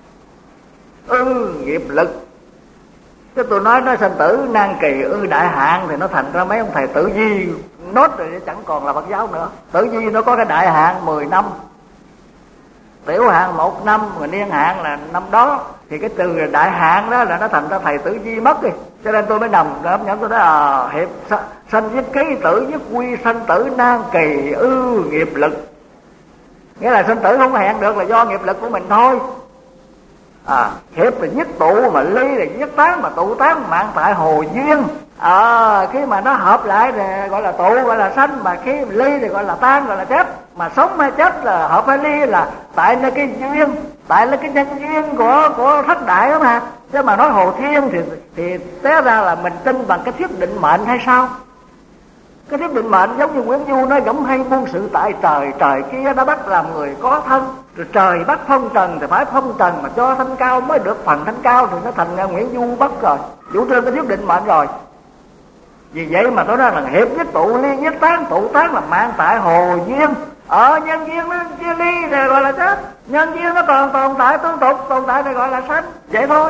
ư nghiệp lực. Chứ tôi nói sanh tử nan kỳ ư đại hạn thì nó thành ra mấy ông thầy tử vi nốt rồi chẳng còn là Phật giáo nữa. Tử vi nó có cái đại hạn 10 năm, tiểu hạn 1 năm, và niên hạn là năm đó. Thì cái từ đại hạn đó là nó thành ra thầy tử vi mất đi. Cho nên tôi mới nằm hấp dẫn, tôi nói hiệp sanh nhất ký tử nhất quy, sanh tử nan kỳ ư nghiệp lực. Nghĩa là sanh tử không hẹn được là do nghiệp lực của mình thôi. Hiệp là nhất tụ, mà ly là nhất tán, mà tụ tán mạng tại hồ duyên. Khi mà nó hợp lại thì gọi là tụ, gọi là sanh, mà khi ly thì gọi là tan, gọi là chết. Mà sống hay chết là hợp hay ly là tại là cái duyên, tại là cái nhân duyên của thất đại đó mà. Chứ mà nói hồ thiên thì té ra là mình tin bằng cái thuyết định mệnh hay sao? Cái thuyết định mệnh giống như Nguyễn Du nói giống hay muôn sự tại trời, trời kia đã bắt làm người có thân, rồi trời bắt phong trần thì phải phong trần, mà cho thanh cao mới được phần thanh cao, thì nó thành ra Nguyễn Du bắt rồi, chủ trương cái thuyết định mệnh rồi. Vì vậy mà tôi nói là hiệp nhất tụ, ly nhất tán, tụ tán là mạng tại hồ duyên. Nhân duyên nó chia ly thì gọi là chết, nhân duyên nó còn tồn tại tương tục, tồn tại thì gọi là sanh, vậy thôi.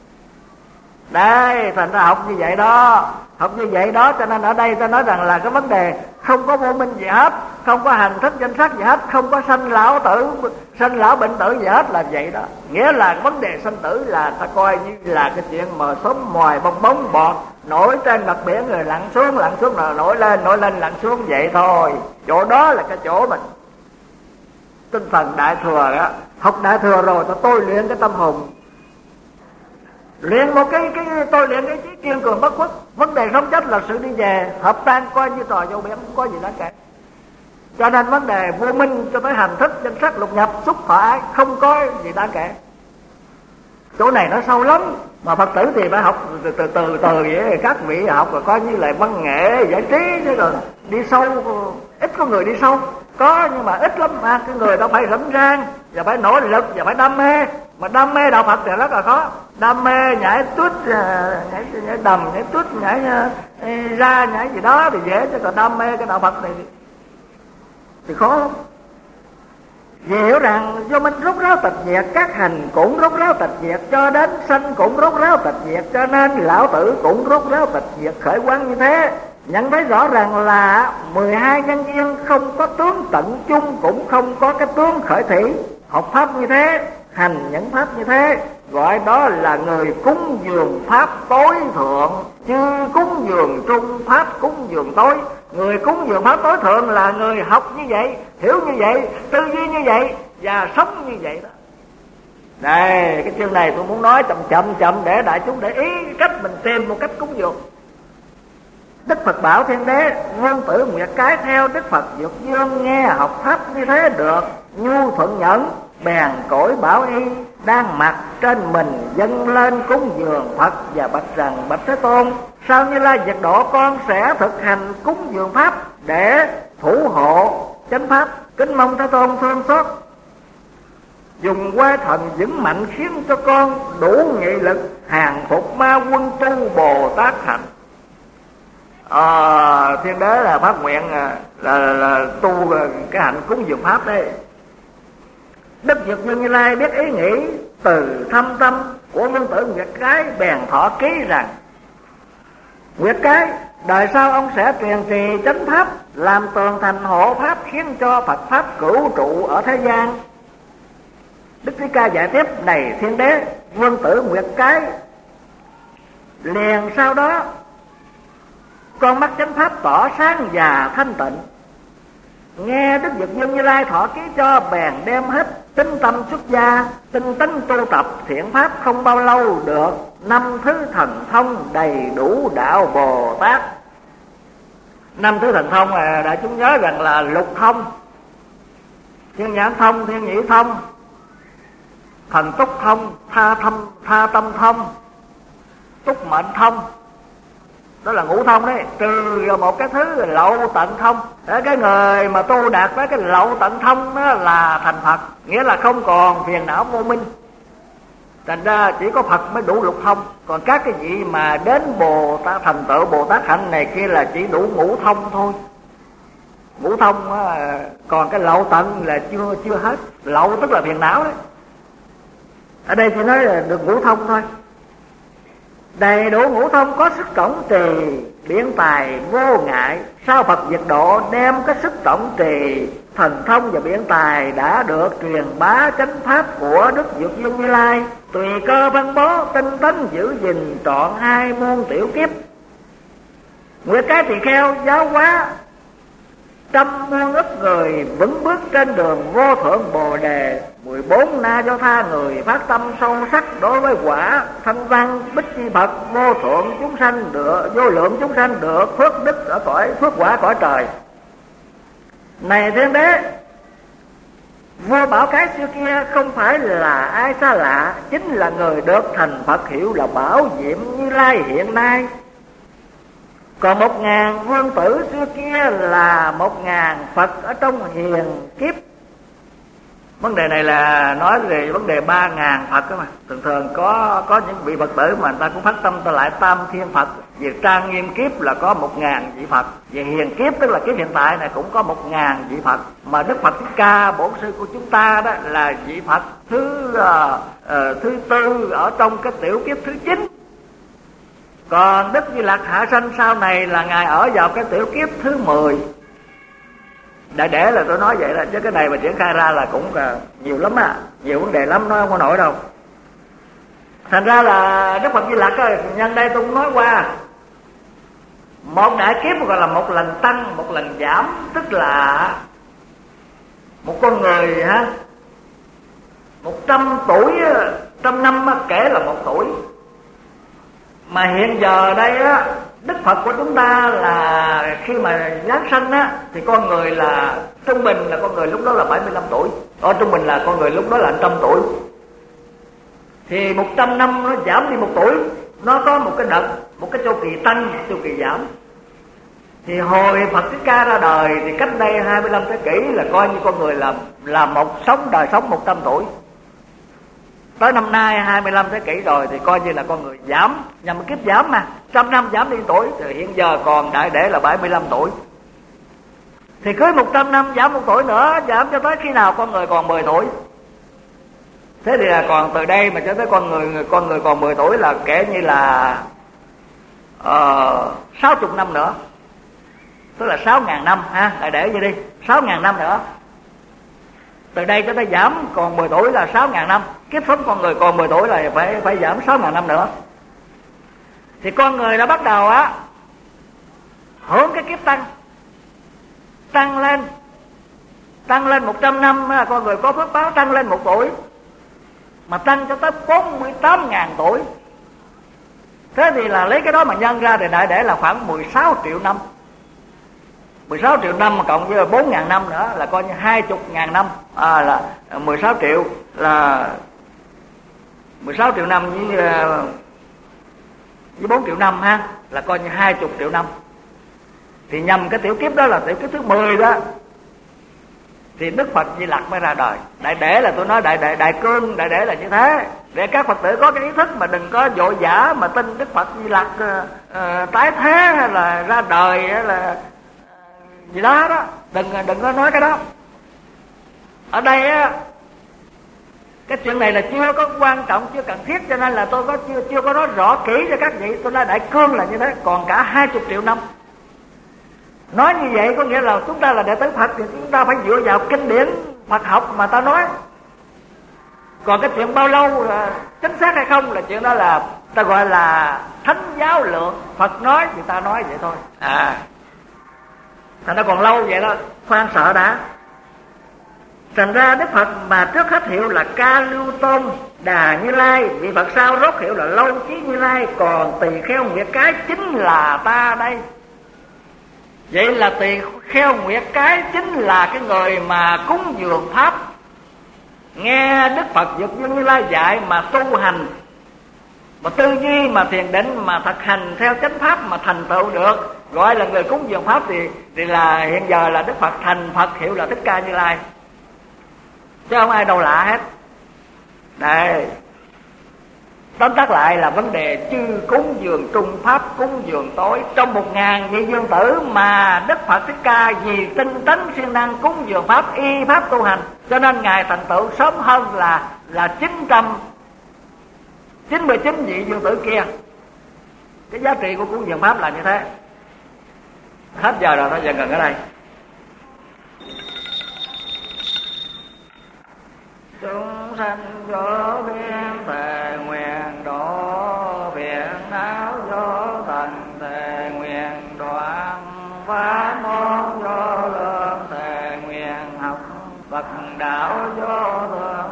Đây, thành ra học như vậy đó, học như vậy đó, cho nên ở đây ta nói rằng là cái vấn đề không có vô minh gì hết, không có hành thức danh sắc gì hết, không có sanh lão tử, sanh lão bệnh tử gì hết, là vậy đó. Nghĩa là vấn đề sanh tử là ta coi như là cái chuyện mờ sớm mòi bong bóng bọt nổi trên mặt biển rồi lặn xuống rồi nổi lên lặn xuống vậy thôi. Chỗ đó là cái chỗ mình tinh thần đại thừa đó. Học đại thừa rồi ta tôi luyện cái tâm hồn, luyện một cái tôi luyện cái chí kiên cường bất khuất. Vấn đề sống chết là sự đi về, hợp tan coi như trò vô biển, không có gì đáng kể. Cho nên vấn đề vô minh cho tới hành thức danh sắc lục nhập xúc thọ ái không có gì đáng kể. Chỗ này nó sâu lắm, mà Phật tử thì phải học từ vậy. Các vị học là coi như là văn nghệ giải trí, chứ rồi đi sâu ít có người đi sâu. Có nhưng mà ít lắm, mà cái người đó phải rảnh rang và phải nỗ lực và phải đam mê. Mà đam mê đạo Phật thì rất là khó. Đam mê nhảy tuốt, nhảy đầm, nhảy tuốt, nhảy ra, nhảy gì đó thì dễ, chứ còn đam mê cái đạo Phật này thì khó lắm. Vì hiểu rằng do minh rốt ráo tịch diệt, các hành cũng rốt ráo tịch diệt, cho đến sanh cũng rốt ráo tịch diệt, cho nên lão tử cũng rốt ráo tịch diệt. Khởi quán như thế, nhận thấy rõ ràng là 12 nhân duyên không có tướng tận chung, cũng không có cái tướng khởi thủy. Học pháp như thế, hành những pháp như thế, gọi đó là người cúng dường pháp tối thượng, chứ cúng dường trung pháp cúng dường tối. Người cúng dường pháp tối thượng là người học như vậy, hiểu như vậy, tư duy như vậy và sống như vậy đó. Đây, cái chương này tôi muốn nói chậm để đại chúng để ý cách mình tìm một cách cúng dường. Đức Phật bảo Thiên Đế: Vương tử Nguyệt Cái theo Đức Phật Dược Dương nghe học pháp như thế được, nhu thuận nhẫn, bèn cõi bảo y đang mặc trên mình dâng lên cúng dường Phật và bạch rằng: Bạch Thế Tôn, sau Như Lai diệt độ, con sẽ thực hành cúng dường pháp để thủ hộ chánh pháp. Kính mong Thế Tôn thương xót, dùng quay thần vững mạnh, khiến cho con đủ nghị lực hàng phục ma quân tu Bồ Tát hạnh. Thiên Đế là phát nguyện là tu cái hạnh cúng dường pháp đấy. Đức Dược Dương Như Lai biết ý nghĩ từ thâm tâm của Vương tử Nguyệt Cái, bèn thọ ký rằng: Nguyệt Cái, đời sau ông sẽ truyền trì chánh pháp, làm tường thành hộ pháp, khiến cho Phật pháp cửu trụ ở thế gian. Đức Thích Ca giải tiếp: Này Thiên Đế, Vương tử Nguyệt Cái liền sau đó con mắt chánh pháp tỏ sáng và thanh tịnh. Nghe Đức Dược Dương Như Lai thọ ký cho, bèn đem hết tính tâm xuất gia, tinh tấn tu tập thiện pháp, không bao lâu được 5 thứ thần thông đầy đủ đạo Bồ Tát. 5 thứ thần thông là đại chúng nhớ rằng là lục thông, thiên nhãn thông, thiên nhĩ thông, thần túc thông, tha tâm thông, túc mệnh thông. Đó là ngũ thông đấy, trừ một cái thứ lậu tận thông. Cái người mà tu đạt với cái lậu tận thông đó là thành Phật, nghĩa là không còn phiền não vô minh. Thành ra chỉ có Phật mới đủ lục thông. Còn các cái vị mà đến Bồ Tát, thành tựu Bồ Tát hạnh này kia là chỉ đủ ngũ thông thôi. Ngũ thông á, còn cái lậu tận là chưa hết. Lậu tức là phiền não đấy. Ở đây chỉ nói là được ngũ thông thôi. Đầy đủ ngũ thông có sức tổng trì, biện tài vô ngại. Sao Phật diệt độ đem cái sức tổng trì, thần thông và biện tài đã được truyền bá chánh pháp của Đức Dược Dương Như Lai, tùy cơ phân bố, tinh tấn giữ gìn trọn 2 muôn tiểu kiếp. Nguyệt cái tỳ kheo giáo hóa trăm muôn ức người vững bước trên đường vô thượng Bồ Đề. 14 na do tha người phát tâm sâu sắc đối với quả thanh văn bích chi Phật, vô thượng chúng sanh được, vô lượng chúng sanh được phước đức ở cõi phước quả cõi trời. Này Thiên Đế, vua Bảo Cái xưa kia không phải là ai xa lạ, chính là người được thành Phật hiệu là Bảo Diệm Như Lai hiện nay. Còn 1000 vương tử xưa kia là 1000 Phật ở trong hiền kiếp. Vấn đề này là nói về vấn đề 3000 Phật đó mà. Thường thường có những vị Phật tử mà người ta cũng phát tâm ta lại tam thiên Phật. Về trang nghiêm kiếp là có 1000 vị Phật. Về hiền kiếp tức là kiếp hiện tại này cũng có 1000 vị Phật. Mà Đức Phật Thích Ca bổn sư của chúng ta đó là vị Phật thứ tư ở trong cái tiểu kiếp thứ 9. Còn Đức Di Lặc hạ sanh sau này là Ngài ở vào cái tiểu kiếp thứ 10. Đại để là tôi nói vậy đó, chứ cái này mà triển khai ra là cũng nhiều lắm á, nhiều vấn đề lắm, nó không có nổi đâu. Thành ra là Đức Phật Di Lặc nhân đây tôi cũng nói qua, một đại kiếp gọi là một lần tăng, một lần giảm. Tức là một con người 100 tuổi, 100 năm kể là 1 tuổi. Mà hiện giờ đây á, Đức Phật của chúng ta là khi mà giáng sanh á, thì con người là trung bình là con người lúc đó là 75 tuổi. Trung bình là con người lúc đó là 100 tuổi. Thì 100 năm nó giảm đi 1 tuổi, nó có một cái đợt, một cái chu kỳ tăng, chu kỳ giảm. Thì hồi Phật Thích Ca ra đời thì cách đây 25 thế kỷ là coi như con người là đời sống 100 tuổi. Tới năm nay 25 thế kỷ rồi thì coi như là con người giảm, nhằm kiếp giảm mà, 100 năm giảm đi tuổi, thì hiện giờ còn đại để là 75 tuổi. Thì cứ 100 năm giảm 1 tuổi nữa, giảm cho tới khi nào con người còn 10 tuổi. Thế thì là còn từ đây mà cho tới con người còn 10 tuổi là kể như là 60 năm nữa. Tức là 6.000 năm ha, đại để vậy đi, 6.000 năm nữa. Từ đây cho tới giảm còn 10 tuổi là 6.000 năm. Kiếp sống con người còn 10 tuổi là phải giảm 6.000 năm nữa. Thì con người đã bắt đầu hưởng cái kiếp tăng lên 100 năm. Con người có phước báo tăng lên 1 tuổi, mà tăng cho tới 48.000 tuổi. Thế thì là lấy cái đó mà nhân ra thì đại để là khoảng 16 triệu năm. 16 triệu năm mà cộng với 4.000 năm nữa là coi như 20.000 năm, là 16 triệu là 16 triệu năm với 4 triệu năm ha, là coi như 20 triệu năm. Thì nhằm cái tiểu kiếp đó là tiểu kiếp thứ 10 đó, thì Đức Phật Di Lặc mới ra đời. Đại để là tôi nói đại cương, đại để là như thế, để các Phật tử có cái ý thức mà đừng có vội vã mà tin Đức Phật Di Lặc tái thế hay là ra đời hay là gì đó đó, đừng có nói cái đó. Ở đây á, cái chuyện này là chưa có quan trọng, chưa cần thiết, cho nên là tôi chưa có nói rõ kỹ cho các vị. Tôi nói đại cương là như thế, còn cả 20 triệu năm. Nói như vậy có nghĩa là chúng ta là đệ tử Phật thì chúng ta phải dựa vào kinh điển Phật học mà ta nói. Còn cái chuyện bao lâu chính xác hay không là chuyện đó là ta gọi là thánh giáo lượng. Phật nói thì ta nói vậy thôi. Thành ra còn lâu vậy đó, khoan sợ đã. Thành ra Đức Phật mà trước hết hiệu là Ca Lưu Tôn Đà Như Lai, vị Phật sau rốt hiệu là Lâu Chí Như Lai, còn tỳ kheo nguyệt cái chính là ta đây. Vậy là tỳ kheo nguyệt cái chính là cái người mà cúng dường pháp, nghe Đức Phật Dược Dương Như Lai dạy mà tu hành, mà tư duy, mà thiền định, mà thực hành theo chánh pháp mà thành tựu được, gọi là người cúng dường pháp. Thì là hiện giờ là Đức Phật thành Phật hiệu là Thích Ca Như Lai, chứ không ai đâu lạ hết. Đây, tóm tắt lại là vấn đề chư cúng dường trung pháp, cúng dường tối. Trong 1000 vị dương tử mà Đức Phật Thích Ca vì tinh tấn siêng năng cúng dường pháp, y pháp tu hành, cho nên ngài thành tựu sớm hơn là 999 vị dương tử kia. Cái giá trị của cúng dường pháp là như thế. Hết giờ rồi, thôi giờ ngừng ở đây. Chúng sanh vô biên thề nguyện độ, phiền não vô tận thề nguyện đoạn, pháp môn vô lượng thề nguyện học, Phật đạo vô thượng